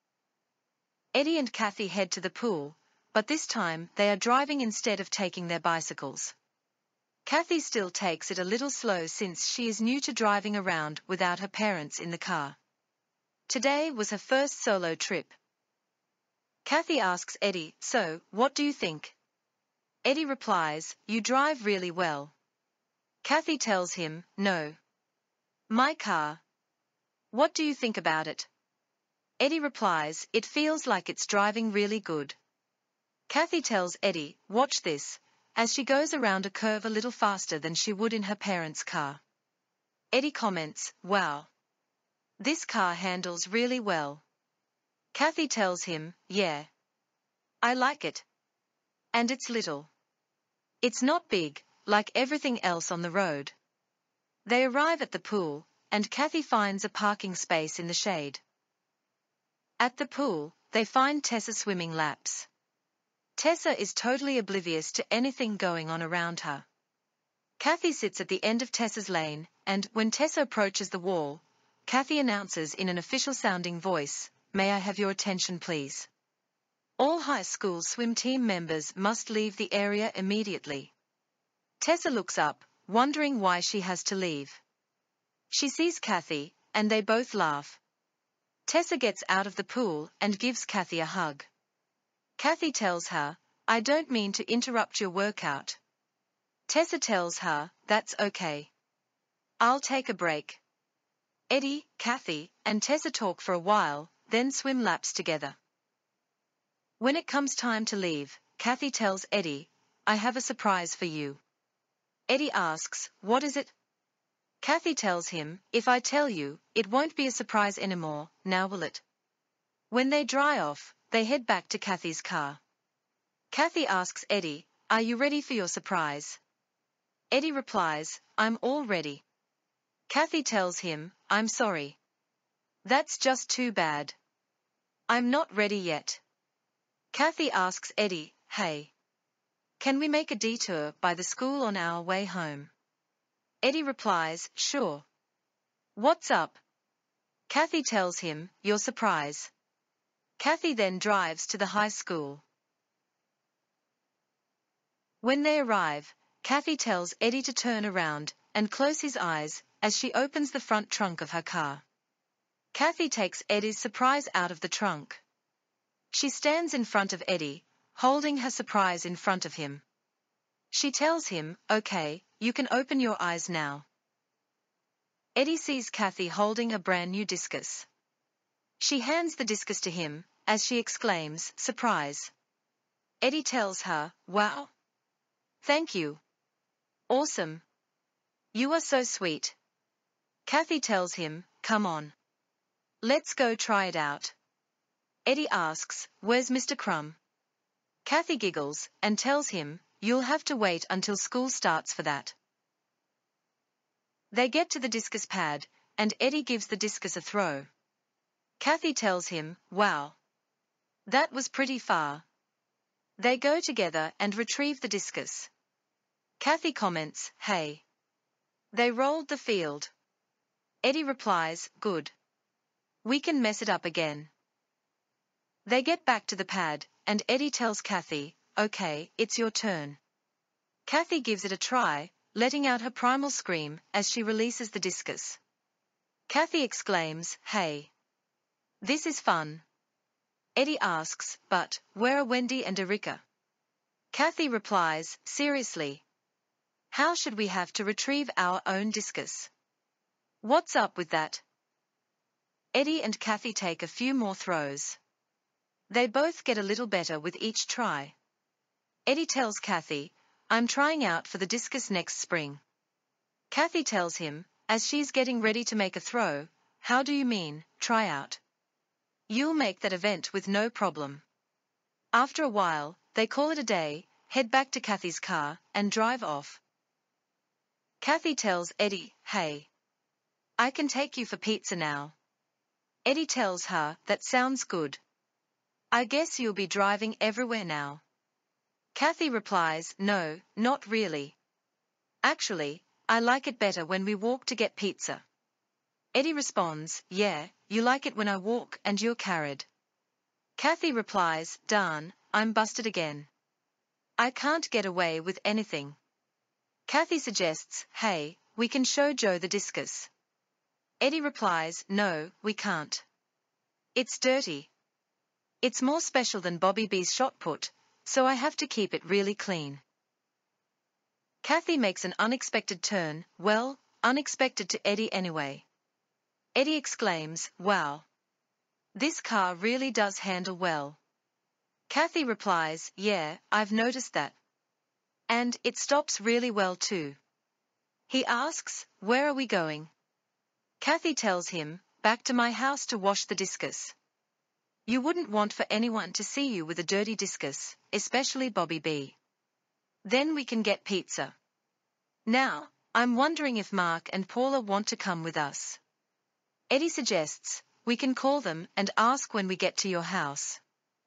Eddie and Kathy head to the pool, but this time they are driving instead of taking their bicycles. Kathy still takes it a little slow since she is new to driving around without her parents in the car. Today was her first solo trip. Kathy asks Eddie, so, what do you think? Eddie replies, you drive really well. Kathy tells him, no. My car. What do you think about it? Eddie replies, it feels like it's driving really good. Kathy tells Eddie, watch this, as she goes around a curve a little faster than she would in her parents' car. Eddie comments, wow. This car handles really well. Kathy tells him, yeah. I like it. And it's little. It's not big, like everything else on the road. They arrive at the pool, and Kathy finds a parking space in the shade. At the pool, they find Tessa swimming laps. Tessa is totally oblivious to anything going on around her. Kathy sits at the end of Tessa's lane, and when Tessa approaches the wall, Kathy announces in an official-sounding voice, may I have your attention please? All high school swim team members must leave the area immediately. Tessa looks up, wondering why she has to leave. She sees Kathy, and they both laugh. Tessa gets out of the pool and gives Kathy a hug. Kathy tells her, I don't mean to interrupt your workout. Tessa tells her, that's okay. I'll take a break. Eddie, Kathy, and Tessa talk for a while, then swim laps together. When it comes time to leave, Kathy tells Eddie, I have a surprise for you. Eddie asks, what is it? Kathy tells him, if I tell you, it won't be a surprise anymore, now will it? When they dry off, they head back to Kathy's car. Kathy asks Eddie, are you ready for your surprise? Eddie replies, I'm all ready. Kathy tells him, I'm sorry. That's just too bad. I'm not ready yet. Kathy asks Eddie, hey. Can we make a detour by the school on our way home? Eddie replies, sure. What's up? Kathy tells him, your surprise. Kathy then drives to the high school. When they arrive, Kathy tells Eddie to turn around and close his eyes as she opens the front trunk of her car. Kathy takes Eddie's surprise out of the trunk. She stands in front of Eddie, holding her surprise in front of him. She tells him, okay, you can open your eyes now. Eddie sees Kathy holding a brand new discus. She hands the discus to him, as she exclaims, surprise. Eddie tells her, wow. Thank you. Awesome. You are so sweet. Kathy tells him, come on. Let's go try it out. Eddie asks, where's Mister Crumb? Kathy giggles and tells him, you'll have to wait until school starts for that. They get to the discus pad, and Eddie gives the discus a throw. Kathy tells him, wow. That was pretty far. They go together and retrieve the discus. Kathy comments, hey. They rolled the field. Eddie replies, good. We can mess it up again. They get back to the pad, and Eddie tells Kathy, okay, it's your turn. Kathy gives it a try, letting out her primal scream as she releases the discus. Kathy exclaims, "Hey! This is fun." Eddie asks, "But, where are Wendy and Erica?" Kathy replies, "Seriously? How should we have to retrieve our own discus? What's up with that?" Eddie and Kathy take a few more throws. They both get a little better with each try. Eddie tells Kathy, "I'm trying out for the discus next spring." Kathy tells him, as she's getting ready to make a throw, "How do you mean, try out? You'll make that event with no problem." After a while, they call it a day, head back to Kathy's car, and drive off. Kathy tells Eddie, "Hey, I can take you for pizza now." Eddie tells her, "That sounds good. I guess you'll be driving everywhere now." Kathy replies, "No, not really. Actually, I like it better when we walk to get pizza." Eddie responds, "Yeah, you like it when I walk and you're carried." Kathy replies, "Darn, I'm busted again. I can't get away with anything." Kathy suggests, "Hey, we can show Joe the discus." Eddie replies, "No, we can't. It's dirty. It's more special than Bobby B's shot put, so I have to keep it really clean." Kathy makes an unexpected turn, well, unexpected to Eddie anyway. Eddie exclaims, "Wow. This car really does handle well." Kathy replies, "Yeah, I've noticed that. And it stops really well too." He asks, "Where are we going?" Kathy tells him, "Back to my house to wash the discus. You wouldn't want for anyone to see you with a dirty discus, especially Bobby B. Then we can get pizza. Now, I'm wondering if Mark and Paula want to come with us." Eddie suggests, "We can call them and ask when we get to your house."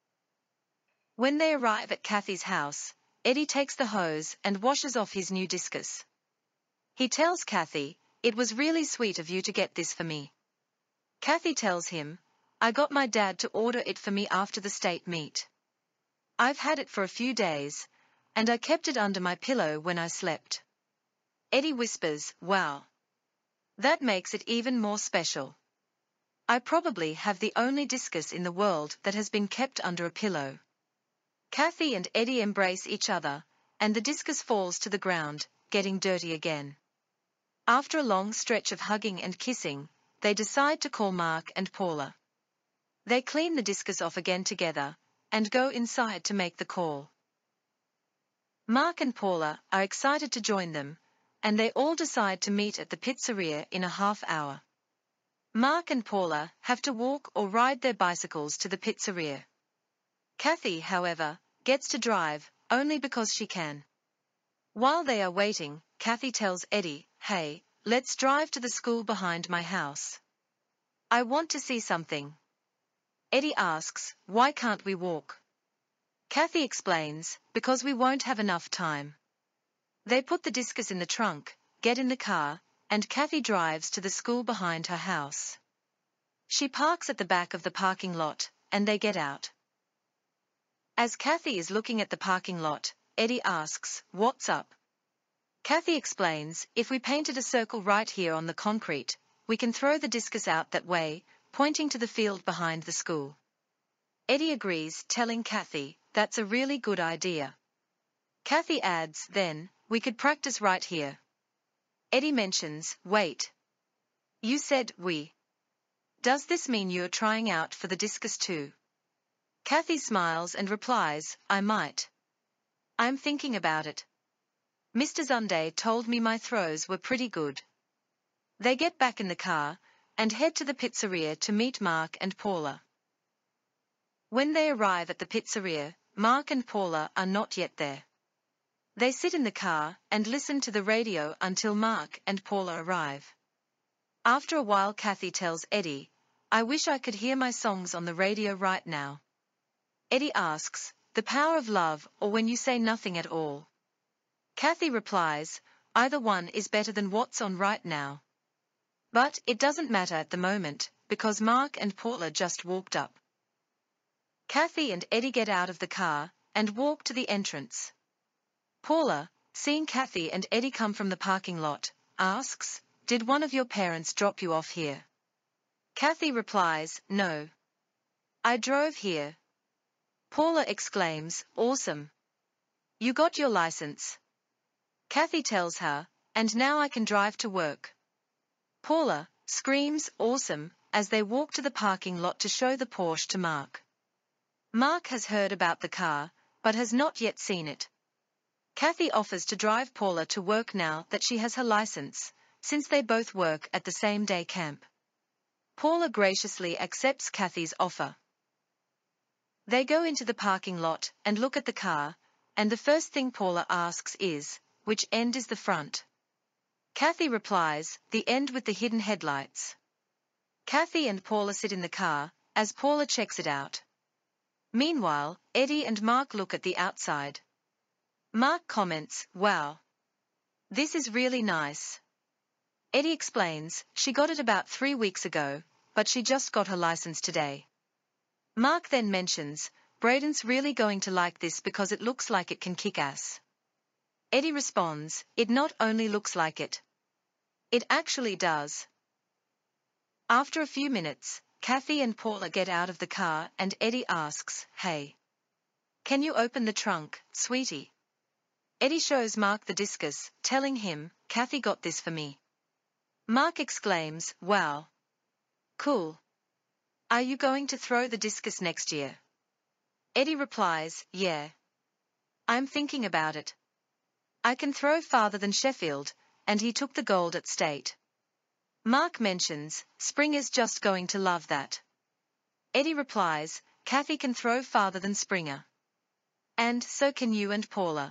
When they arrive at Kathy's house, Eddie takes the hose and washes off his new discus. He tells Kathy, "It was really sweet of you to get this for me." Kathy tells him, "I got my dad to order it for me after the state meet. I've had it for a few days, and I kept it under my pillow when I slept." Eddie whispers, "Wow. That makes it even more special. I probably have the only discus in the world that has been kept under a pillow." Kathy and Eddie embrace each other, and the discus falls to the ground, getting dirty again. After a long stretch of hugging and kissing, they decide to call Mark and Paula. They clean the discus off again together, and go inside to make the call. Mark and Paula are excited to join them, and they all decide to meet at the pizzeria in a half hour. Mark and Paula have to walk or ride their bicycles to the pizzeria. Kathy, however, gets to drive, only because she can. While they are waiting, Kathy tells Eddie, "Hey, let's drive to the school behind my house. I want to see something." Eddie asks, "Why can't we walk?" Kathy explains, "Because we won't have enough time." They put the discus in the trunk, get in the car, and Kathy drives to the school behind her house. She parks at the back of the parking lot, and they get out. As Kathy is looking at the parking lot, Eddie asks, "What's up?" Kathy explains, "If we painted a circle right here on the concrete, we can throw the discus out that way," pointing to the field behind the school. Eddie agrees, telling Kathy, "That's a really good idea." Kathy adds, "Then, we could practice right here." Eddie mentions, "Wait. You said we. Does this mean you're trying out for the discus too?" Kathy smiles and replies, "I might. I'm thinking about it. Mister Zunday told me my throws were pretty good." They get back in the car, and head to the pizzeria to meet Mark and Paula. When they arrive at the pizzeria, Mark and Paula are not yet there. They sit in the car and listen to the radio until Mark and Paula arrive. After a while, Kathy tells Eddie, "I wish I could hear my songs on the radio right now." Eddie asks, "The power of love or when you say nothing at all?" Kathy replies, "Either one is better than what's on right now. But it doesn't matter at the moment, because Mark and Paula just walked up." Kathy and Eddie get out of the car and walk to the entrance. Paula, seeing Kathy and Eddie come from the parking lot, asks, "Did one of your parents drop you off here?" Kathy replies, "No. I drove here." Paula exclaims, "Awesome. You got your license." Kathy tells her, "And now I can drive to work." Paula screams, "Awesome," as they walk to the parking lot to show the Porsche to Mark. Mark has heard about the car, but has not yet seen it. Kathy offers to drive Paula to work now that she has her license, since they both work at the same day camp. Paula graciously accepts Kathy's offer. They go into the parking lot and look at the car, and the first thing Paula asks is, "Which end is the front?" Kathy replies, "The end with the hidden headlights." Kathy and Paula sit in the car, as Paula checks it out. Meanwhile, Eddie and Mark look at the outside. Mark comments, "Wow. This is really nice." Eddie explains, "She got it about three weeks ago, but she just got her license today." Mark then mentions, "Braden's really going to like this because it looks like it can kick ass." Eddie responds, "It not only looks like it. It actually does." After a few minutes, Kathy and Paula get out of the car and Eddie asks, "Hey. Can you open the trunk, sweetie?" Eddie shows Mark the discus, telling him, "Kathy got this for me." Mark exclaims, "Wow. Cool. Are you going to throw the discus next year?" Eddie replies, "Yeah. I'm thinking about it. I can throw farther than Sheffield, and he took the gold at state." Mark mentions, "Springer's just going to love that." Eddie replies, "Kathy can throw farther than Springer. And so can you and Paula."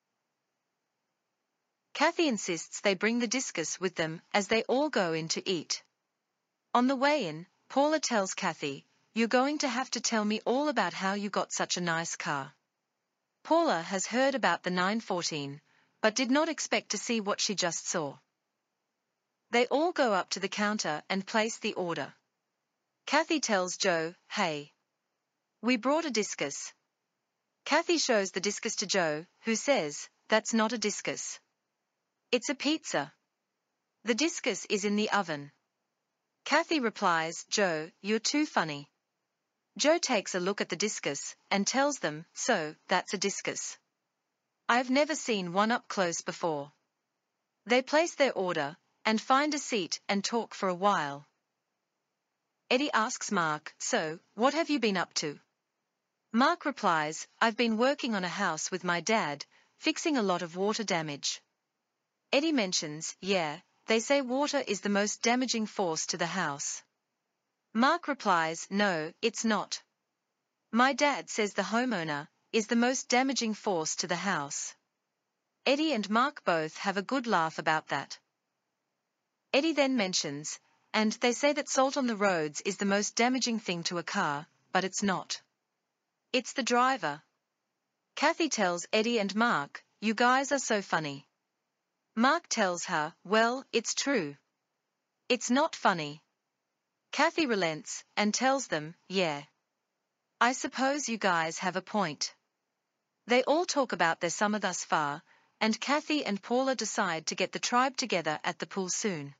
Kathy insists they bring the discus with them as they all go in to eat. On the way in, Paula tells Kathy, "You're going to have to tell me all about how you got such a nice car." Paula has heard about the nine fourteen, but did not expect to see what she just saw. They all go up to the counter and place the order. Kathy tells Joe, "Hey. We brought a discus." Kathy shows the discus to Joe, who says, "That's not a discus. It's a pizza. The discus is in the oven." Kathy replies, "Joe, you're too funny." Joe takes a look at the discus and tells them, "So, that's a discus. I've never seen one up close before." They place their order and find a seat and talk for a while. Eddie asks Mark, "So, what have you been up to?" Mark replies, "I've been working on a house with my dad, fixing a lot of water damage." Eddie mentions, "Yeah, they say water is the most damaging force to the house." Mark replies, "No, it's not. My dad says the homeowner is the most damaging force to the house." Eddie and Mark both have a good laugh about that. Eddie then mentions, "And they say that salt on the roads is the most damaging thing to a car, but it's not. It's the driver." Kathy tells Eddie and Mark, "You guys are so funny." Mark tells her, "Well, it's true. It's not funny." Kathy relents and tells them, "Yeah. I suppose you guys have a point." They all talk about their summer thus far, and Kathy and Paula decide to get the tribe together at the pool soon.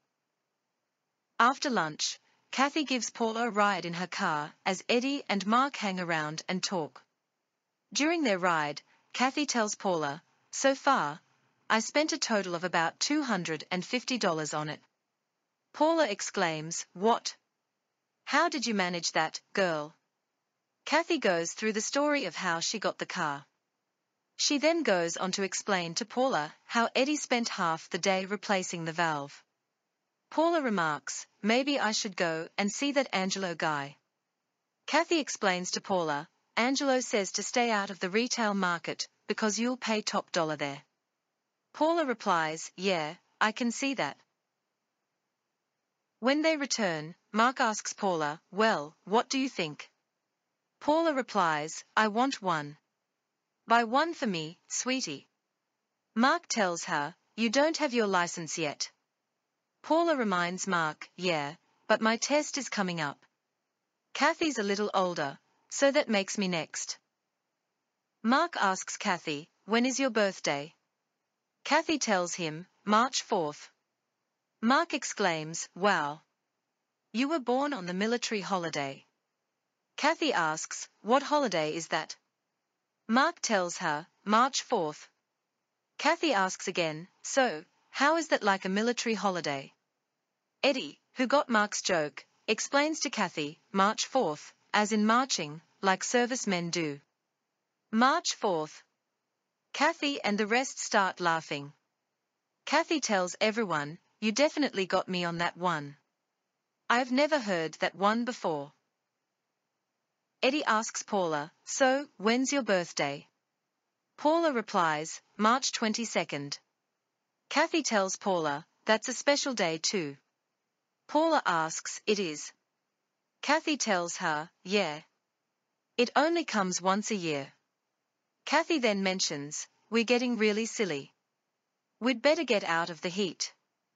After lunch, Kathy gives Paula a ride in her car as Eddie and Mark hang around and talk. During their ride, Kathy tells Paula, "So far, I spent a total of about two hundred fifty dollars on it." Paula exclaims, "What? How did you manage that, girl?" Kathy goes through the story of how she got the car. She then goes on to explain to Paula how Eddie spent half the day replacing the valve. Paula remarks, "Maybe I should go and see that Angelo guy." Kathy explains to Paula, "Angelo says to stay out of the retail market because you'll pay top dollar there." Paula replies, "Yeah, I can see that." When they return, Mark asks Paula, "Well, what do you think?" Paula replies, "I want one. Buy one for me, sweetie." Mark tells her, "You don't have your license yet." Paula reminds Mark, "Yeah, but my test is coming up. Kathy's a little older, so that makes me next." Mark asks Kathy, "When is your birthday?" Kathy tells him, March fourth. Mark exclaims, wow. You were born on the military holiday. Kathy asks, what holiday is that? Mark tells her, March fourth. Kathy asks again, so, how is that like a military holiday? Eddie, who got Mark's joke, explains to Kathy, March fourth, as in marching, like servicemen do. March fourth. Kathy and the rest start laughing. Kathy tells everyone, you definitely got me on that one. I've never heard that one before. Eddie asks Paula, so, when's your birthday? Paula replies, March twenty-second. Kathy tells Paula, that's a special day too. Paula asks, it is. Kathy tells her, yeah. It only comes once a year. Kathy then mentions, we're getting really silly. We'd better get out of the heat.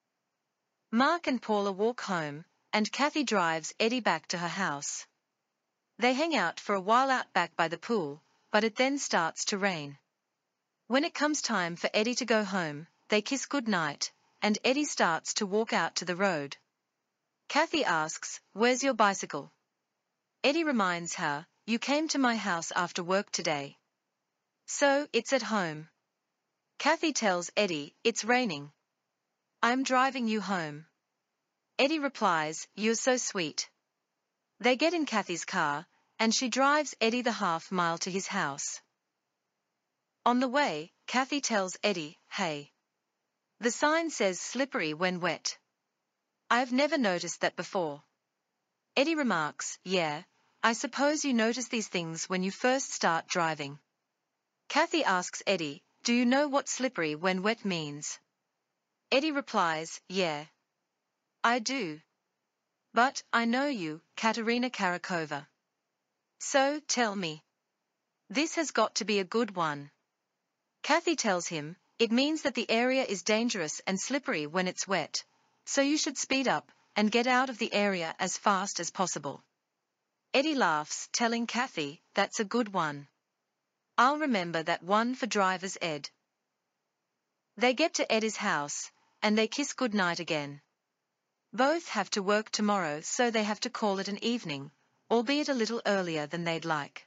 Mark and Paula walk home, and Kathy drives Eddie back to her house. They hang out for a while out back by the pool, but it then starts to rain. When it comes time for Eddie to go home, they kiss goodnight, and Eddie starts to walk out to the road. Kathy asks, where's your bicycle? Eddie reminds her, you came to my house after work today. So, it's at home. Kathy tells Eddie, it's raining. I'm driving you home. Eddie replies, you're so sweet. They get in Kathy's car, and she drives Eddie the half mile to his house. On the way, Kathy tells Eddie, hey. The sign says slippery when wet. I've never noticed that before. Eddie remarks, yeah, I suppose you notice these things when you first start driving. Kathy asks Eddie, do you know what slippery when wet means? Eddie replies, yeah. I do. But, I know you, Katerina Karakova. So, tell me. This has got to be a good one. Kathy tells him, it means that the area is dangerous and slippery when it's wet, so you should speed up and get out of the area as fast as possible. Eddie laughs, telling Kathy, that's a good one. I'll remember that one for driver's ed. They get to Eddie's house, and they kiss goodnight again. Both have to work tomorrow, so they have to call it an evening, albeit a little earlier than they'd like.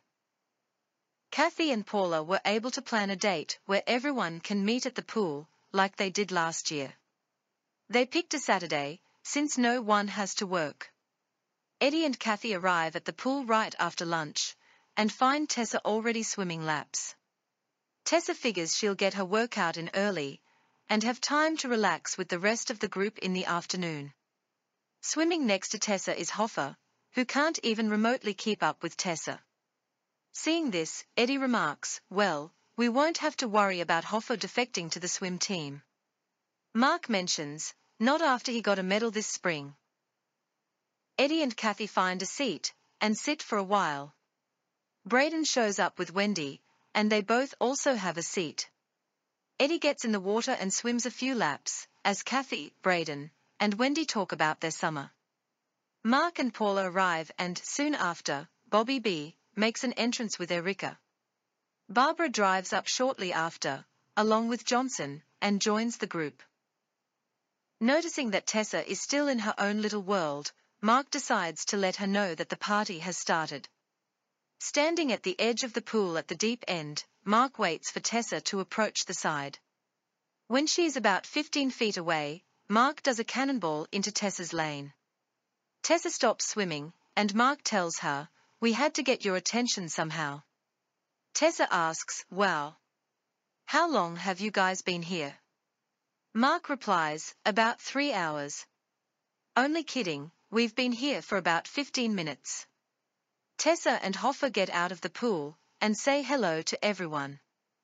Kathy and Paula were able to plan a date where everyone can meet at the pool, like they did last year. They picked a Saturday, since no one has to work. Eddie and Kathy arrive at the pool right after lunch, and find Tessa already swimming laps. Tessa figures she'll get her workout in early, and have time to relax with the rest of the group in the afternoon. Swimming next to Tessa is Hoffa, who can't even remotely keep up with Tessa. Seeing this, Eddie remarks, well, we won't have to worry about Hoffa defecting to the swim team. Mark mentions, not after he got a medal this spring. Eddie and Kathy find a seat, and sit for a while. Braden shows up with Wendy, and they both also have a seat. Eddie gets in the water and swims a few laps, as Kathy, Braden, and Wendy talk about their summer. Mark and Paula arrive and, soon after, Bobby B. makes an entrance with Erica. Barbara drives up shortly after, along with Johnson, and joins the group. Noticing that Tessa is still in her own little world, Mark decides to let her know that the party has started. Standing at the edge of the pool at the deep end, Mark waits for Tessa to approach the side. When she is about fifteen feet away, Mark does a cannonball into Tessa's lane. Tessa stops swimming, and Mark tells her, we had to get your attention somehow. Tessa asks, wow. How long have you guys been here? Mark replies, about three hours. Only kidding, we've been here for about fifteen minutes. Tessa and Hoffa get out of the pool, and say hello to everyone.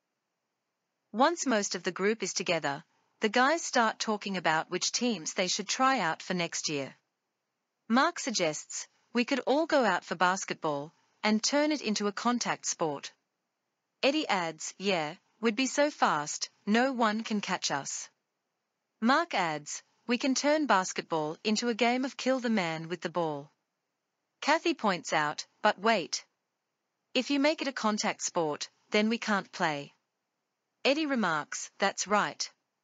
Once most of the group is together, the guys start talking about which teams they should try out for next year. Mark suggests, we could all go out for basketball, and turn it into a contact sport. Eddie adds, yeah, we'd be so fast, no one can catch us. Mark adds, we can turn basketball into a game of kill the man with the ball. Kathy points out, but wait. If you make it a contact sport, then we can't play. Eddie remarks, that's right.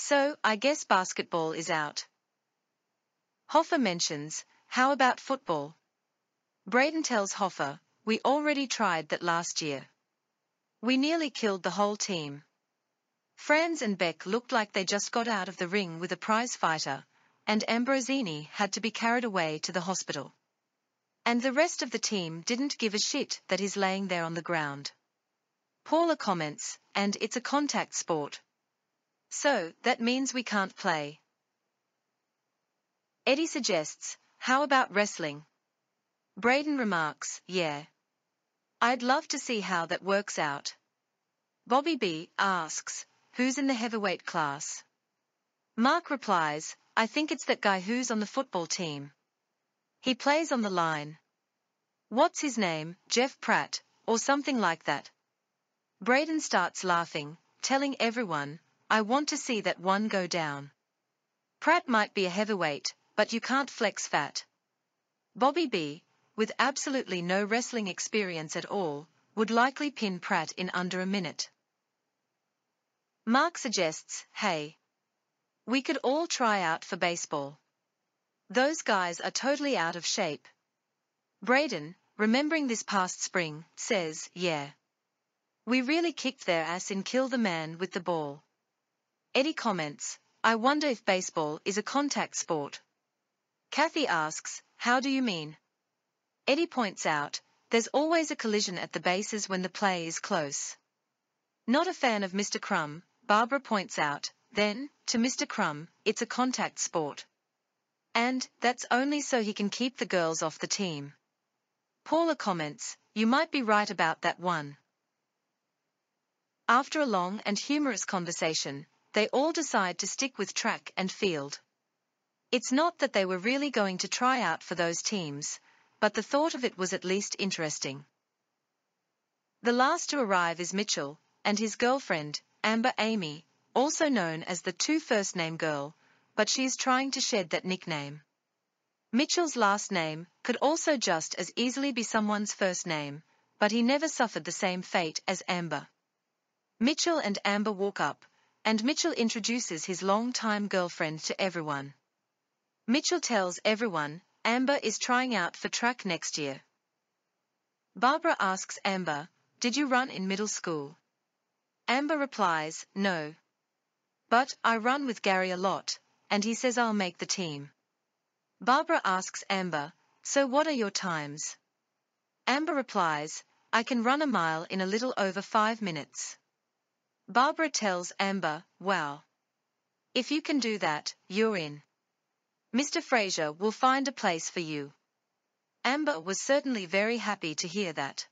So, I guess basketball is out. Hoffa mentions, how about football? Braden tells Hoffa, we already tried that last year. We nearly killed the whole team. Franz and Beck looked like they just got out of the ring with a prize fighter, and Ambrosini had to be carried away to the hospital. And the rest of the team didn't give a shit that he's laying there on the ground. Paula comments, and it's a contact sport. So, that means we can't play. Eddie suggests, how about wrestling? Braden remarks, yeah. I'd love to see how that works out. Bobby B asks, who's in the heavyweight class? Mark replies, I think it's that guy who's on the football team. He plays on the line. What's his name, Jeff Pratt, or something like that? Braden starts laughing, telling everyone, I want to see that one go down. Pratt might be a heavyweight, but you can't flex fat. Bobby B, with absolutely no wrestling experience at all, would likely pin Pratt in under a minute. Mark suggests, hey, we could all try out for baseball. Those guys are totally out of shape. Braden, remembering this past spring, says, yeah. We really kicked their ass in Kill the Man with the ball. Eddie comments, I wonder if baseball is a contact sport. Kathy asks, how do you mean? Eddie points out, there's always a collision at the bases when the play is close. Not a fan of Mister Crumb, Barbara points out, then, to Mister Crumb, it's a contact sport. And, that's only so he can keep the girls off the team. Paula comments, you might be right about that one. After a long and humorous conversation, they all decide to stick with track and field. It's not that they were really going to try out for those teams, but the thought of it was at least interesting. The last to arrive is Mitchell, and his girlfriend, Amber Amy, also known as the two first name girl, but she is trying to shed that nickname. Mitchell's last name could also just as easily be someone's first name, but he never suffered the same fate as Amber. Mitchell and Amber walk up, and Mitchell introduces his long-time girlfriend to everyone. Mitchell tells everyone, Amber is trying out for track next year. Barbara asks Amber, did you run in middle school? Amber replies, no. But I run with Gary a lot, and he says I'll make the team. Barbara asks Amber, so what are your times? Amber replies, I can run a mile in a little over five minutes. Barbara tells Amber, wow. If you can do that, you're in. Mister Fraser will find a place for you. Amber was certainly very happy to hear that.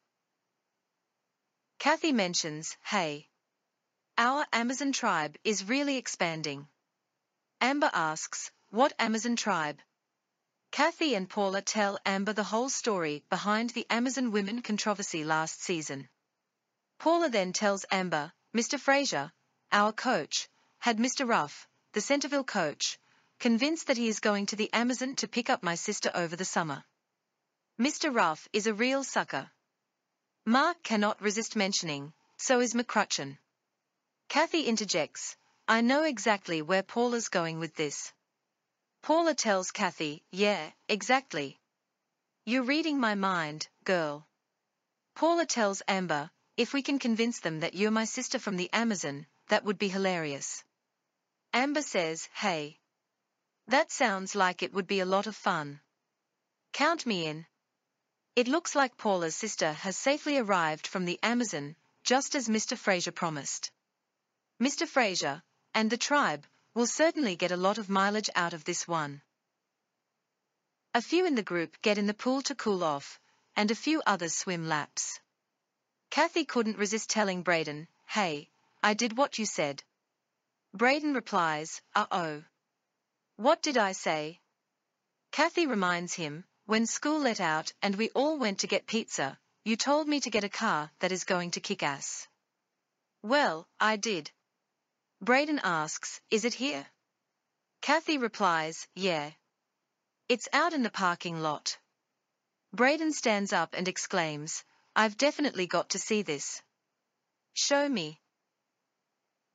Kathy mentions, hey. Our Amazon tribe is really expanding. Amber asks, what Amazon tribe? Kathy and Paula tell Amber the whole story behind the Amazon women controversy last season. Paula then tells Amber, Mister Fraser, our coach, had Mister Ruff, the Centerville coach, convinced that he is going to the Amazon to pick up my sister over the summer. Mister Ruff is a real sucker. Mark cannot resist mentioning, so is McCrutchen. Kathy interjects, I know exactly where Paula's going with this. Paula tells Kathy, yeah, exactly. You're reading my mind, girl. Paula tells Amber, if we can convince them that you're my sister from the Amazon, that would be hilarious. Amber says, hey. That sounds like it would be a lot of fun. Count me in. It looks like Paula's sister has safely arrived from the Amazon, just as Mister Fraser promised. Mister Fraser, and the tribe, will certainly get a lot of mileage out of this one. A few in the group get in the pool to cool off, and a few others swim laps. Kathy couldn't resist telling Braden, hey, I did what you said. Braden replies, uh-oh. What did I say? Kathy reminds him, when school let out and we all went to get pizza, you told me to get a car that is going to kick ass. Well, I did. Braden asks, is it here? Kathy replies, yeah. It's out in the parking lot. Braden stands up and exclaims, I've definitely got to see this. Show me.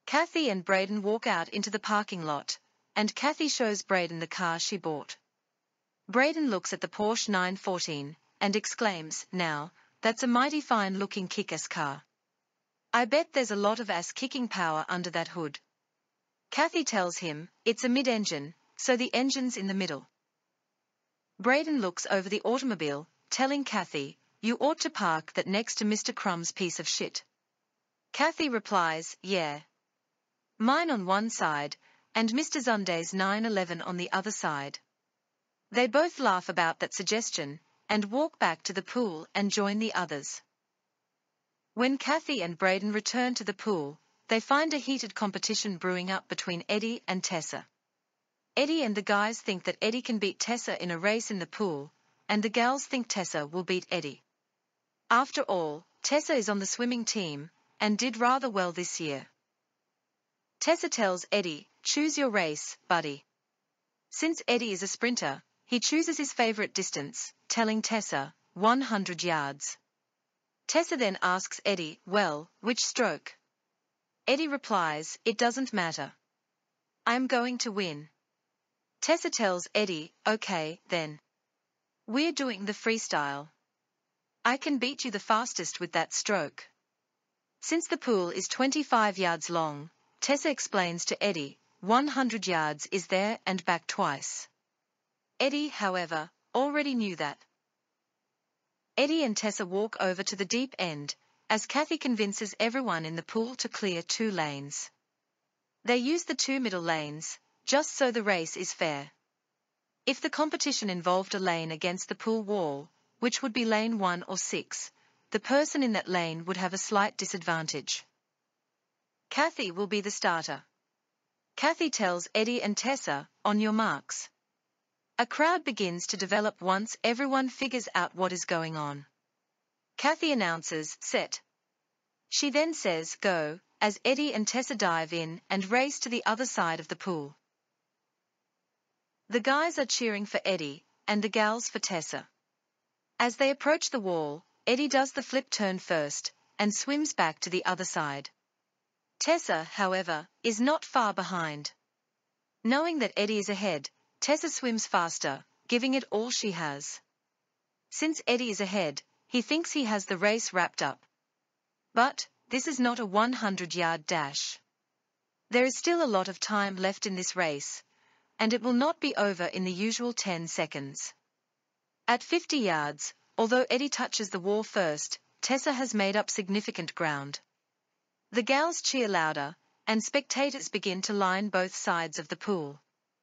Kathy and Braden walk out into the parking lot, and Kathy shows Braden the car she bought. Braden looks at the Porsche nine fourteen, and exclaims, "Now, that's a mighty fine-looking kick-ass car. I bet there's a lot of ass-kicking power under that hood." Kathy tells him, "It's a mid-engine, so the engine's in the middle." Braden looks over the automobile, telling Kathy, "You ought to park that next to Mister Crumb's piece of shit." Kathy replies, "Yeah. Mine on one side, and Mister Zunday's nine eleven on the other side." They both laugh about that suggestion, and walk back to the pool and join the others. When Kathy and Braden return to the pool, they find a heated competition brewing up between Eddie and Tessa. Eddie and the guys think that Eddie can beat Tessa in a race in the pool, and the gals think Tessa will beat Eddie. After all, Tessa is on the swimming team, and did rather well this year. Tessa tells Eddie, "Choose your race, buddy." Since Eddie is a sprinter, he chooses his favorite distance, telling Tessa, one hundred yards. Tessa then asks Eddie, "Well, which stroke?" Eddie replies, "It doesn't matter. I'm going to win." Tessa tells Eddie, "Okay, then. We're doing the freestyle. I can beat you the fastest with that stroke." Since the pool is twenty-five yards long, Tessa explains to Eddie, one hundred yards is there and back twice. Eddie, however, already knew that. Eddie and Tessa walk over to the deep end, as Kathy convinces everyone in the pool to clear two lanes. They use the two middle lanes, just so the race is fair. If the competition involved a lane against the pool wall, which would be lane one or six, the person in that lane would have a slight disadvantage. Kathy will be the starter. Kathy tells Eddie and Tessa, "On your marks." A crowd begins to develop once everyone figures out what is going on. Kathy announces, "Set." She then says, "Go," as Eddie and Tessa dive in and race to the other side of the pool. The guys are cheering for Eddie, and the gals for Tessa. As they approach the wall, Eddie does the flip turn first, and swims back to the other side. Tessa, however, is not far behind. Knowing that Eddie is ahead, Tessa swims faster, giving it all she has. Since Eddie is ahead, he thinks he has the race wrapped up. But, this is not a hundred-yard dash. There is still a lot of time left in this race, and it will not be over in the usual ten seconds. At fifty yards, although Eddie touches the wall first, Tessa has made up significant ground. The gals cheer louder, and spectators begin to line both sides of the pool.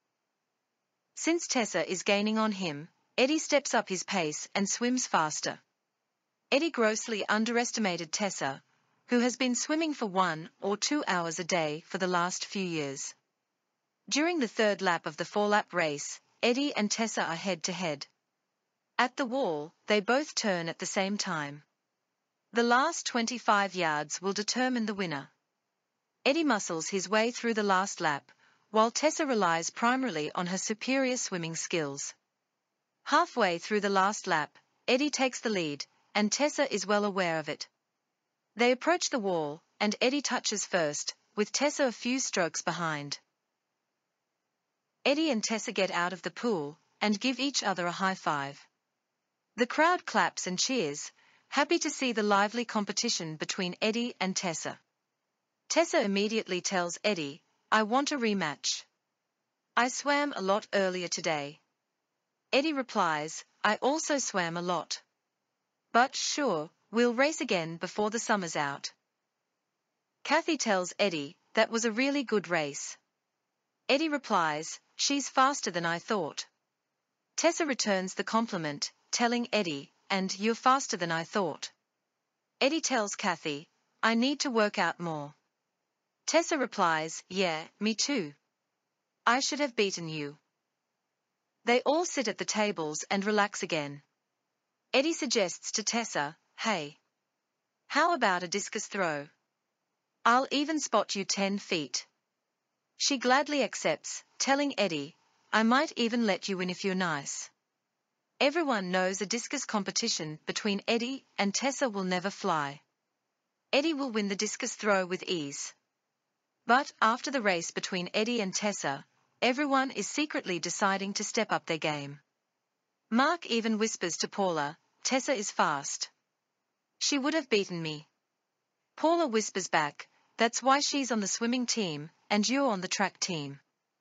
Since Tessa is gaining on him, Eddie steps up his pace and swims faster. Eddie grossly underestimated Tessa, who has been swimming for one or two hours a day for the last few years. During the third lap of the four-lap race, Eddie and Tessa are head-to-head. At the wall, they both turn at the same time. The last twenty-five yards will determine the winner. Eddie muscles his way through the last lap, while Tessa relies primarily on her superior swimming skills. Halfway through the last lap, Eddie takes the lead, and Tessa is well aware of it. They approach the wall, and Eddie touches first, with Tessa a few strokes behind. Eddie and Tessa get out of the pool, and give each other a high five. The crowd claps and cheers, happy to see the lively competition between Eddie and Tessa. Tessa immediately tells Eddie, "I want a rematch. I swam a lot earlier today." Eddie replies, "I also swam a lot. But sure, we'll race again before the summer's out." Kathy tells Eddie, "That was a really good race." Eddie replies, "She's faster than I thought." Tessa returns the compliment, telling Eddie, "And you're faster than I thought." Eddie tells Kathy, "I need to work out more." Tessa replies, "Yeah, me too. I should have beaten you." They all sit at the tables and relax again. Eddie suggests to Tessa, "Hey, how about a discus throw? I'll even spot you ten feet." She gladly accepts, telling Eddie, "I might even let you win if you're nice." Everyone knows a discus competition between Eddie and Tessa will never fly. Eddie will win the discus throw with ease. But after the race between Eddie and Tessa, everyone is secretly deciding to step up their game. Mark even whispers to Paula, "Tessa is fast. She would have beaten me." Paula whispers back, "That's why she's on the swimming team, and you're on the track team."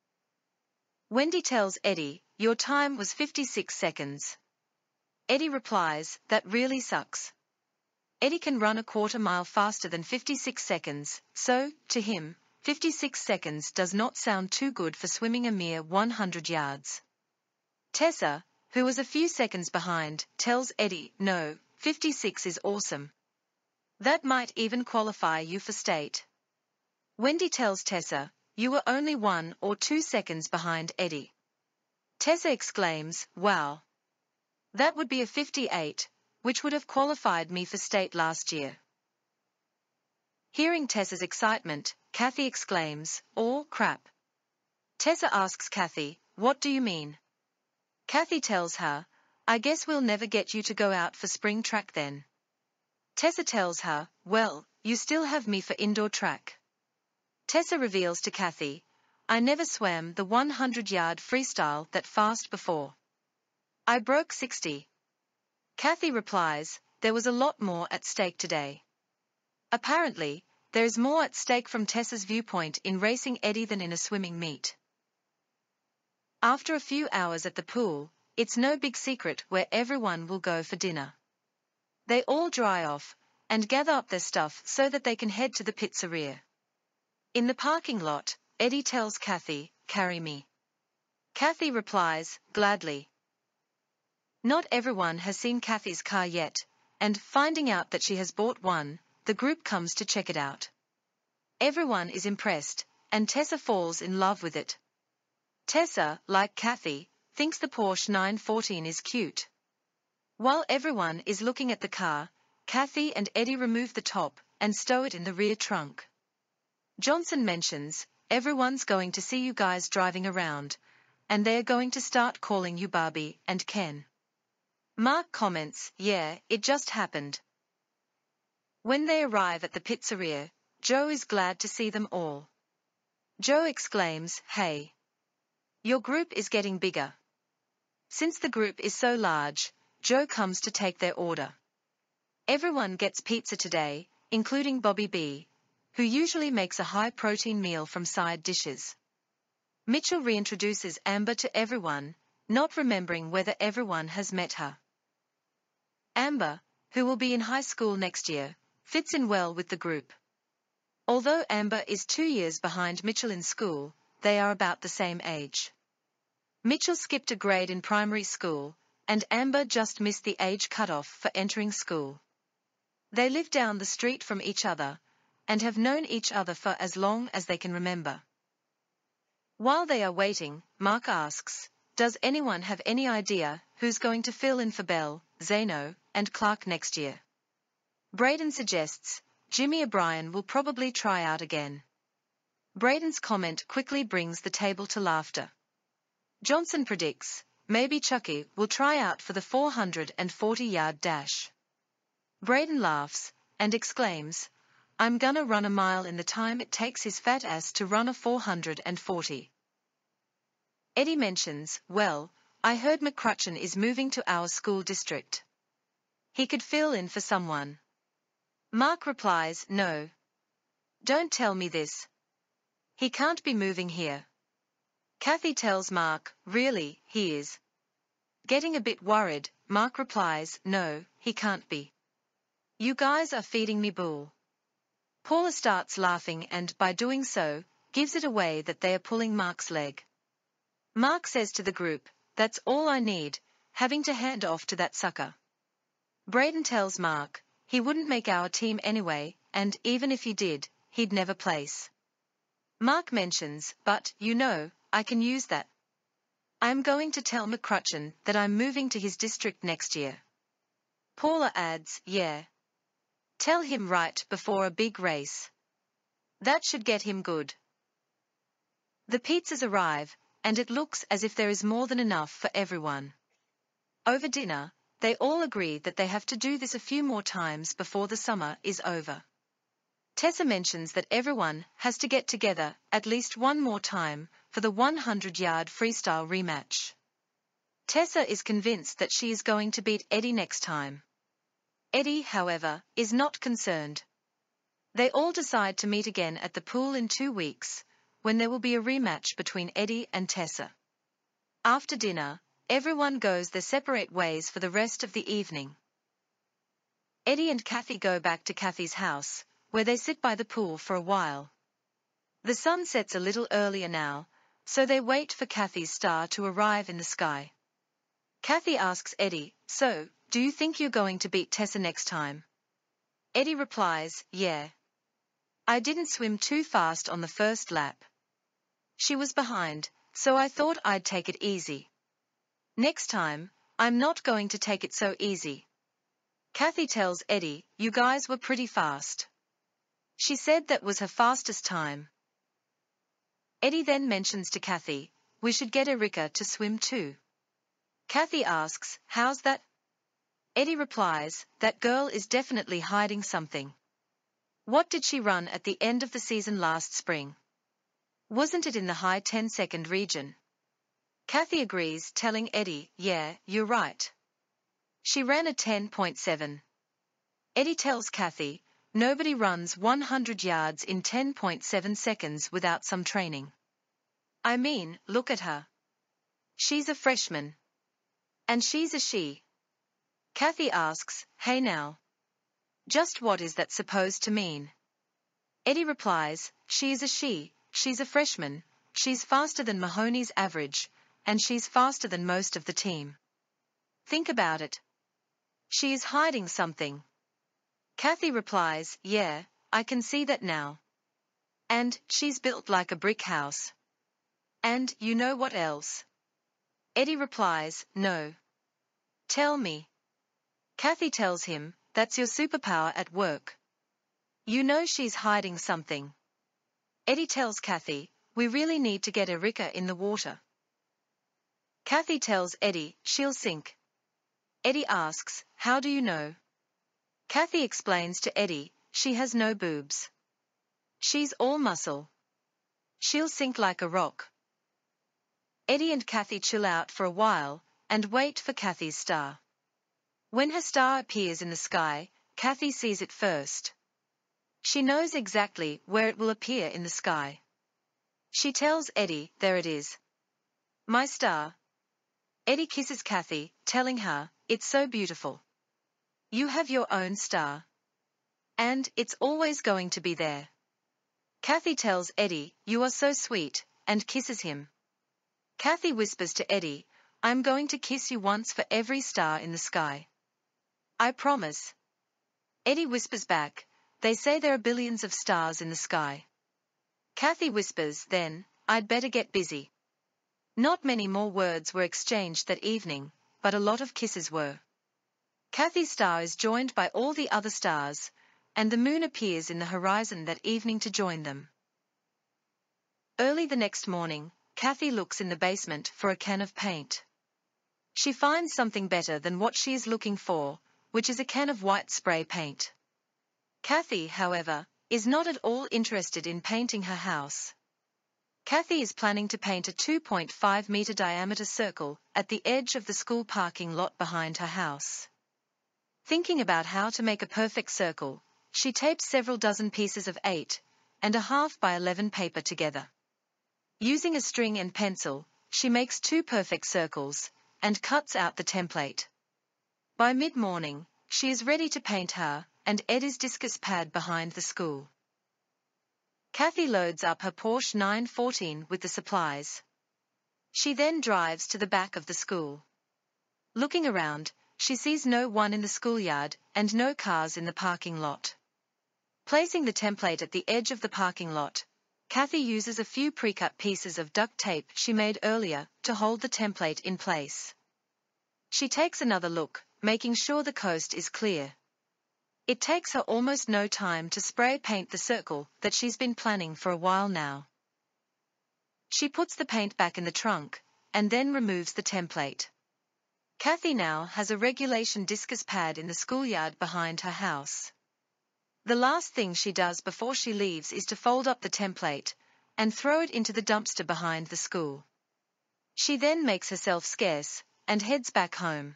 Wendy tells Eddie, "Your time was fifty-six seconds. Eddie replies, "That really sucks." Eddie can run a quarter mile faster than fifty-six seconds, so, to him, fifty-six seconds does not sound too good for swimming a mere one hundred yards. Tessa, who was a few seconds behind, tells Eddie, "No, fifty-six is awesome. That might even qualify you for state." Wendy tells Tessa, "You were only one or two seconds behind Eddie." Tessa exclaims, "Wow. That would be a fifty-eight, which would have qualified me for state last year." Hearing Tessa's excitement, Kathy exclaims, "Oh, crap." Tessa asks Kathy, "What do you mean?" Kathy tells her, "I guess we'll never get you to go out for spring track then." Tessa tells her, "Well, you still have me for indoor track." Tessa reveals to Kathy, "I never swam the one hundred yard freestyle that fast before. I broke sixty. Kathy replies, "There was a lot more at stake today." Apparently, there is more at stake from Tessa's viewpoint in racing Eddie than in a swimming meet. After a few hours at the pool, it's no big secret where everyone will go for dinner. They all dry off and gather up their stuff so that they can head to the pizzeria. In the parking lot, Eddie tells Kathy, "Carry me." Kathy replies, "Gladly." Not everyone has seen Kathy's car yet, and finding out that she has bought one, the group comes to check it out. Everyone is impressed, and Tessa falls in love with it. Tessa, like Kathy, thinks the Porsche nine fourteen is cute. While everyone is looking at the car, Kathy and Eddie remove the top and stow it in the rear trunk. Johnson mentions, "Everyone's going to see you guys driving around, and they're going to start calling you Barbie and Ken." Mark comments, "Yeah, it just happened." When they arrive at the pizzeria, Joe is glad to see them all. Joe exclaims, "Hey. Your group is getting bigger." Since the group is so large, Joe comes to take their order. Everyone gets pizza today, including Bobby B, who usually makes a high-protein meal from side dishes. Mitchell reintroduces Amber to everyone, not remembering whether everyone has met her. Amber, who will be in high school next year, fits in well with the group. Although Amber is two years behind Mitchell in school, they are about the same age. Mitchell skipped a grade in primary school, and Amber just missed the age cutoff for entering school. They live down the street from each other, and have known each other for as long as they can remember. While they are waiting, Mark asks, "Does anyone have any idea who's going to fill in for Belle, Zeno, and Clark next year?" Braden suggests, "Jimmy O'Brien will probably try out again." Braden's comment quickly brings the table to laughter. Johnson predicts, "Maybe Chucky will try out for the four hundred forty yard dash." Braden laughs, and exclaims, "I'm gonna run a mile in the time it takes his fat ass to run a four hundred forty. Eddie mentions, "Well, I heard McCrutchen is moving to our school district. He could fill in for someone." Mark replies, "No. Don't tell me this. He can't be moving here." Kathy tells Mark, "Really, he is." Getting a bit worried, Mark replies, "No, he can't be. You guys are feeding me bull." Paula starts laughing and, by doing so, gives it away that they are pulling Mark's leg. Mark says to the group, "That's all I need, having to hand off to that sucker." Braden tells Mark, he wouldn't make our team anyway, and even if he did, he'd never place. Mark mentions, "But, you know, I can use that. I'm going to tell McCrutchen that I'm moving to his district next year." Paula adds, "Yeah. Tell him right before a big race. That should get him good." The pizzas arrive, and it looks as if there is more than enough for everyone. Over dinner, they all agree that they have to do this a few more times before the summer is over. Tessa mentions that everyone has to get together at least one more time for the hundred-yard freestyle rematch. Tessa is convinced that she is going to beat Eddie next time. Eddie, however, is not concerned. They all decide to meet again at the pool in two weeks, when there will be a rematch between Eddie and Tessa. After dinner, everyone goes their separate ways for the rest of the evening. Eddie and Kathy go back to Kathy's house, where they sit by the pool for a while. The sun sets a little earlier now, so they wait for Kathy's star to arrive in the sky. Kathy asks Eddie, "So, do you think you're going to beat Tessa next time?" Eddie replies, "Yeah. I didn't swim too fast on the first lap. She was behind, so I thought I'd take it easy. Next time, I'm not going to take it so easy." Kathy tells Eddie, "You guys were pretty fast." She said that was her fastest time. Eddie then mentions to Kathy, "We should get Erika to swim too." Kathy asks, "How's that?" Eddie replies, "That girl is definitely hiding something. What did she run at the end of the season last spring? Wasn't it in the high ten-second region?" Kathy agrees, telling Eddie, "Yeah, you're right. She ran a ten point seven. Eddie tells Kathy, "Nobody runs one hundred yards in ten point seven seconds without some training. I mean, look at her. She's a freshman. And she's a she." Kathy asks, "Hey now. Just what is that supposed to mean?" Eddie replies, "She is a she, she's a freshman, she's faster than Mahoney's average, and she's faster than most of the team. Think about it. She is hiding something." Kathy replies, "Yeah, I can see that now. And she's built like a brick house. And you know what else?" Eddie replies, "No. Tell me." Kathy tells him, "That's your superpower at work. You know she's hiding something." Eddie tells Kathy, "We really need to get Erika in the water." Kathy tells Eddie, "She'll sink." Eddie asks, "How do you know?" Kathy explains to Eddie, "She has no boobs. She's all muscle. She'll sink like a rock." Eddie and Kathy chill out for a while, and wait for Kathy's star. When her star appears in the sky, Kathy sees it first. She knows exactly where it will appear in the sky. She tells Eddie, "There it is. My star." Eddie kisses Kathy, telling her, "It's so beautiful. You have your own star. And it's always going to be there." Kathy tells Eddie, "You are so sweet," and kisses him. Kathy whispers to Eddie, "I'm going to kiss you once for every star in the sky. I promise." Eddie whispers back, "They say there are billions of stars in the sky." Kathy whispers, then, "I'd better get busy." Not many more words were exchanged that evening, but a lot of kisses were. Kathy's star is joined by all the other stars, and the moon appears in the horizon that evening to join them. Early the next morning, Kathy looks in the basement for a can of paint. She finds something better than what she is looking for, which is a can of white spray paint. Kathy, however, is not at all interested in painting her house. Kathy is planning to paint a two point five meter diameter circle at the edge of the school parking lot behind her house. Thinking about how to make a perfect circle, she tapes several dozen pieces of eight and a half by eleven paper together. Using a string and pencil, she makes two perfect circles and cuts out the template. By mid-morning, she is ready to paint her and Eddie's discus pad behind the school. Kathy loads up her Porsche nine fourteen with the supplies. She then drives to the back of the school. Looking around, she sees no one in the schoolyard and no cars in the parking lot. Placing the template at the edge of the parking lot, Kathy uses a few pre-cut pieces of duct tape she made earlier to hold the template in place. She takes another look, making sure the coast is clear. It takes her almost no time to spray paint the circle that she's been planning for a while now. She puts the paint back in the trunk, and then removes the template. Kathy now has a regulation discus pad in the schoolyard behind her house. The last thing she does before she leaves is to fold up the template and throw it into the dumpster behind the school. She then makes herself scarce and heads back home.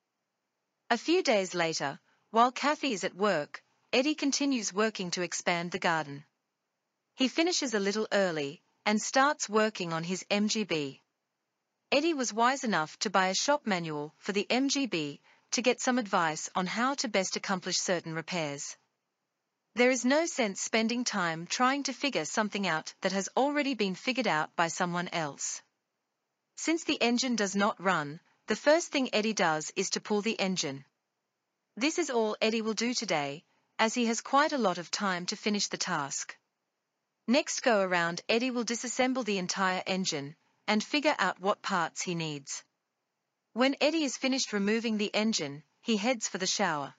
A few days later, while Kathy is at work, Eddie continues working to expand the garden. He finishes a little early and starts working on his M G B. Eddie was wise enough to buy a shop manual for the M G B to get some advice on how to best accomplish certain repairs. There is no sense spending time trying to figure something out that has already been figured out by someone else. Since the engine does not run, the first thing Eddie does is to pull the engine. This is all Eddie will do today, as he has quite a lot of time to finish the task. Next go around, Eddie will disassemble the entire engine and figure out what parts he needs. When Eddie is finished removing the engine, he heads for the shower.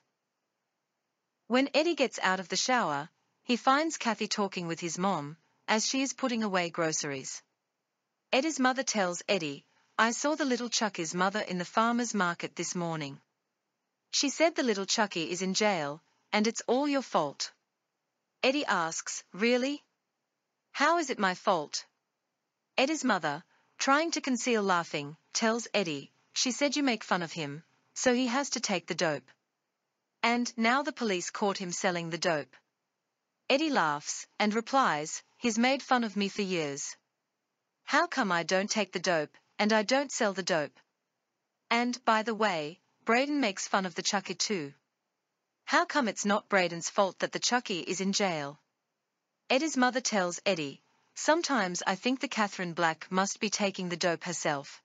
When Eddie gets out of the shower, he finds Kathy talking with his mom, as she is putting away groceries. Eddie's mother tells Eddie, "I saw the little Chucky's mother in the farmer's market this morning. She said the little Chucky is in jail, and it's all your fault." Eddie asks, "Really? How is it my fault?" Eddie's mother, trying to conceal laughing, tells Eddie, "She said you make fun of him, so he has to take the dope. And now the police caught him selling the dope." Eddie laughs and replies, "He's made fun of me for years. How come I don't take the dope, and I don't sell the dope? And, by the way, Braden makes fun of the Chucky too. How come it's not Braden's fault that the Chucky is in jail?" Eddie's mother tells Eddie, "Sometimes I think the Catherine Black must be taking the dope herself."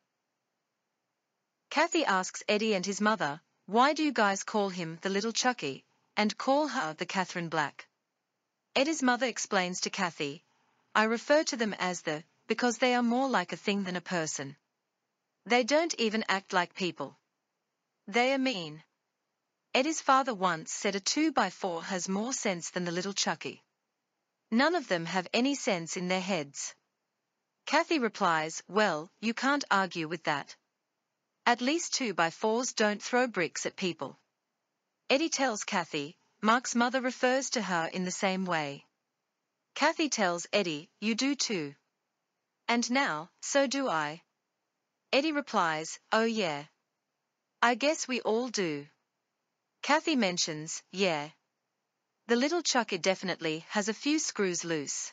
Kathy asks Eddie and his mother, "Why do you guys call him the little Chucky, and call her the Catherine Black?" Eddie's mother explains to Kathy, "I refer to them as the, because they are more like a thing than a person. They don't even act like people. They are mean." Eddie's father once said a two by four has more sense than the little Chucky. None of them have any sense in their heads. Kathy replies, "Well, you can't argue with that. At least two by fours don't throw bricks at people." Eddie tells Kathy, Mark's mother refers to her in the same way. Kathy tells Eddie, "You do too." "And now, so do I." Eddie replies, "Oh yeah. I guess we all do." Kathy mentions, "Yeah. The little Chucky definitely has a few screws loose."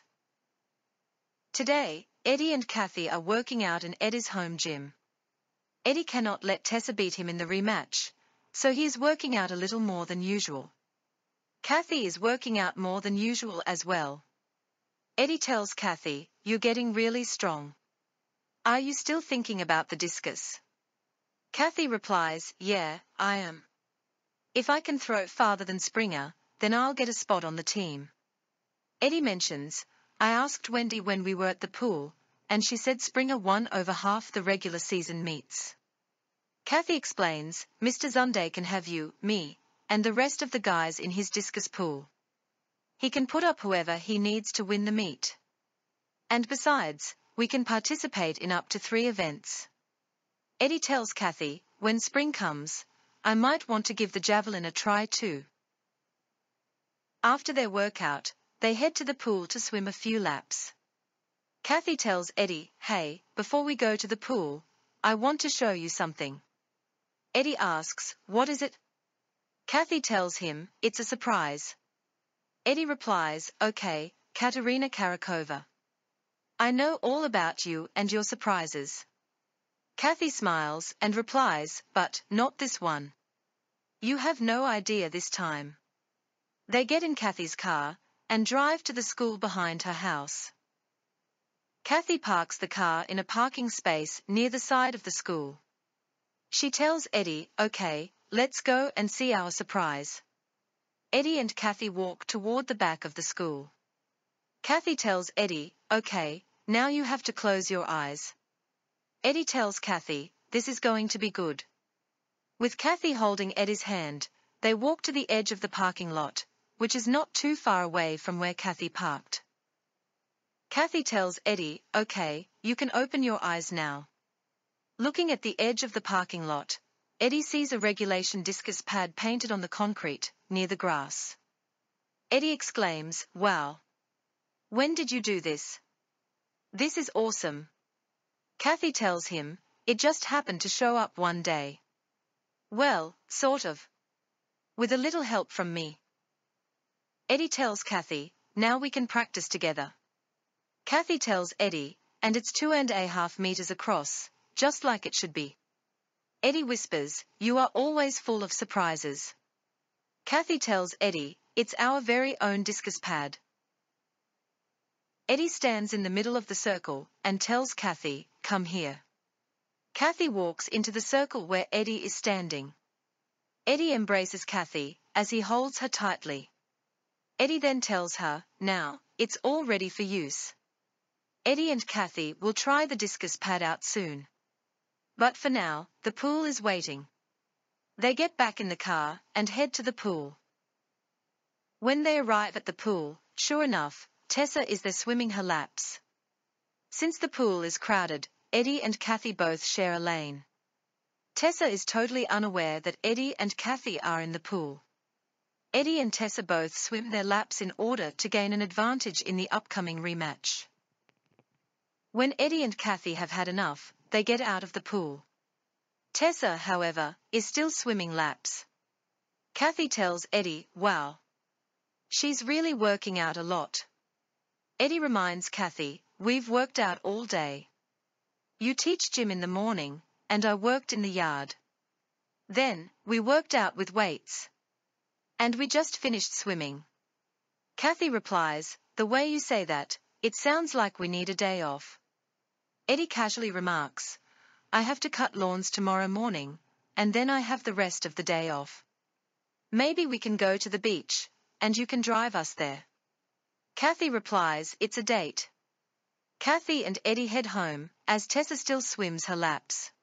Today, Eddie and Kathy are working out in Eddie's home gym. Eddie cannot let Tessa beat him in the rematch, so he is working out a little more than usual. Kathy is working out more than usual as well. Eddie tells Kathy, "You're getting really strong. Are you still thinking about the discus?" Kathy replies, "Yeah, I am. If I can throw farther than Springer, then I'll get a spot on the team." Eddie mentions, "I asked Wendy when we were at the pool, and she said Springer won over half the regular season meets." Kathy explains, "Mister Zunday can have you, me, and the rest of the guys in his discus pool. He can put up whoever he needs to win the meet. And besides, we can participate in up to three events." Eddie tells Kathy, "When spring comes, I might want to give the javelin a try too." After their workout, they head to the pool to swim a few laps. Kathy tells Eddie, "Hey, before we go to the pool, I want to show you something." Eddie asks, "What is it?" Kathy tells him, "It's a surprise." Eddie replies, "Okay, Katerina Karakova. I know all about you and your surprises." Kathy smiles and replies, "But not this one. You have no idea this time." They get in Kathy's car and drive to the school behind her house. Kathy parks the car in a parking space near the side of the school. She tells Eddie, "Okay, let's go and see our surprise." Eddie and Kathy walk toward the back of the school. Kathy tells Eddie, "Okay, now you have to close your eyes." Eddie tells Kathy, "This is going to be good." With Kathy holding Eddie's hand, they walk to the edge of the parking lot, which is not too far away from where Kathy parked. Kathy tells Eddie, "Okay, you can open your eyes now." Looking at the edge of the parking lot, Eddie sees a regulation discus pad painted on the concrete, near the grass. Eddie exclaims, "Wow! When did you do this? This is awesome." Kathy tells him, "It just happened to show up one day." "Well, sort of. With a little help from me." Eddie tells Kathy, "Now we can practice together." Kathy tells Eddie, "And it's two and a half meters across, just like it should be." Eddie whispers, "You are always full of surprises." Kathy tells Eddie, "It's our very own discus pad." Eddie stands in the middle of the circle and tells Kathy, "Come here." Kathy walks into the circle where Eddie is standing. Eddie embraces Kathy as he holds her tightly. Eddie then tells her, "Now, it's all ready for use." Eddie and Kathy will try the discus pad out soon. But for now, the pool is waiting. They get back in the car and head to the pool. When they arrive at the pool, sure enough, Tessa is there swimming her laps. Since the pool is crowded, Eddie and Kathy both share a lane. Tessa is totally unaware that Eddie and Kathy are in the pool. Eddie and Tessa both swim their laps in order to gain an advantage in the upcoming rematch. When Eddie and Kathy have had enough, they get out of the pool. Tessa, however, is still swimming laps. Kathy tells Eddie, "Wow. She's really working out a lot." Eddie reminds Kathy, "We've worked out all day. You teach gym in the morning, and I worked in the yard. Then, we worked out with weights. And we just finished swimming." Kathy replies, "The way you say that, it sounds like we need a day off." Eddie casually remarks, "I have to cut lawns tomorrow morning, and then I have the rest of the day off. Maybe we can go to the beach, and you can drive us there." Kathy replies, "It's a date." Kathy and Eddie head home, as Tessa still swims her laps.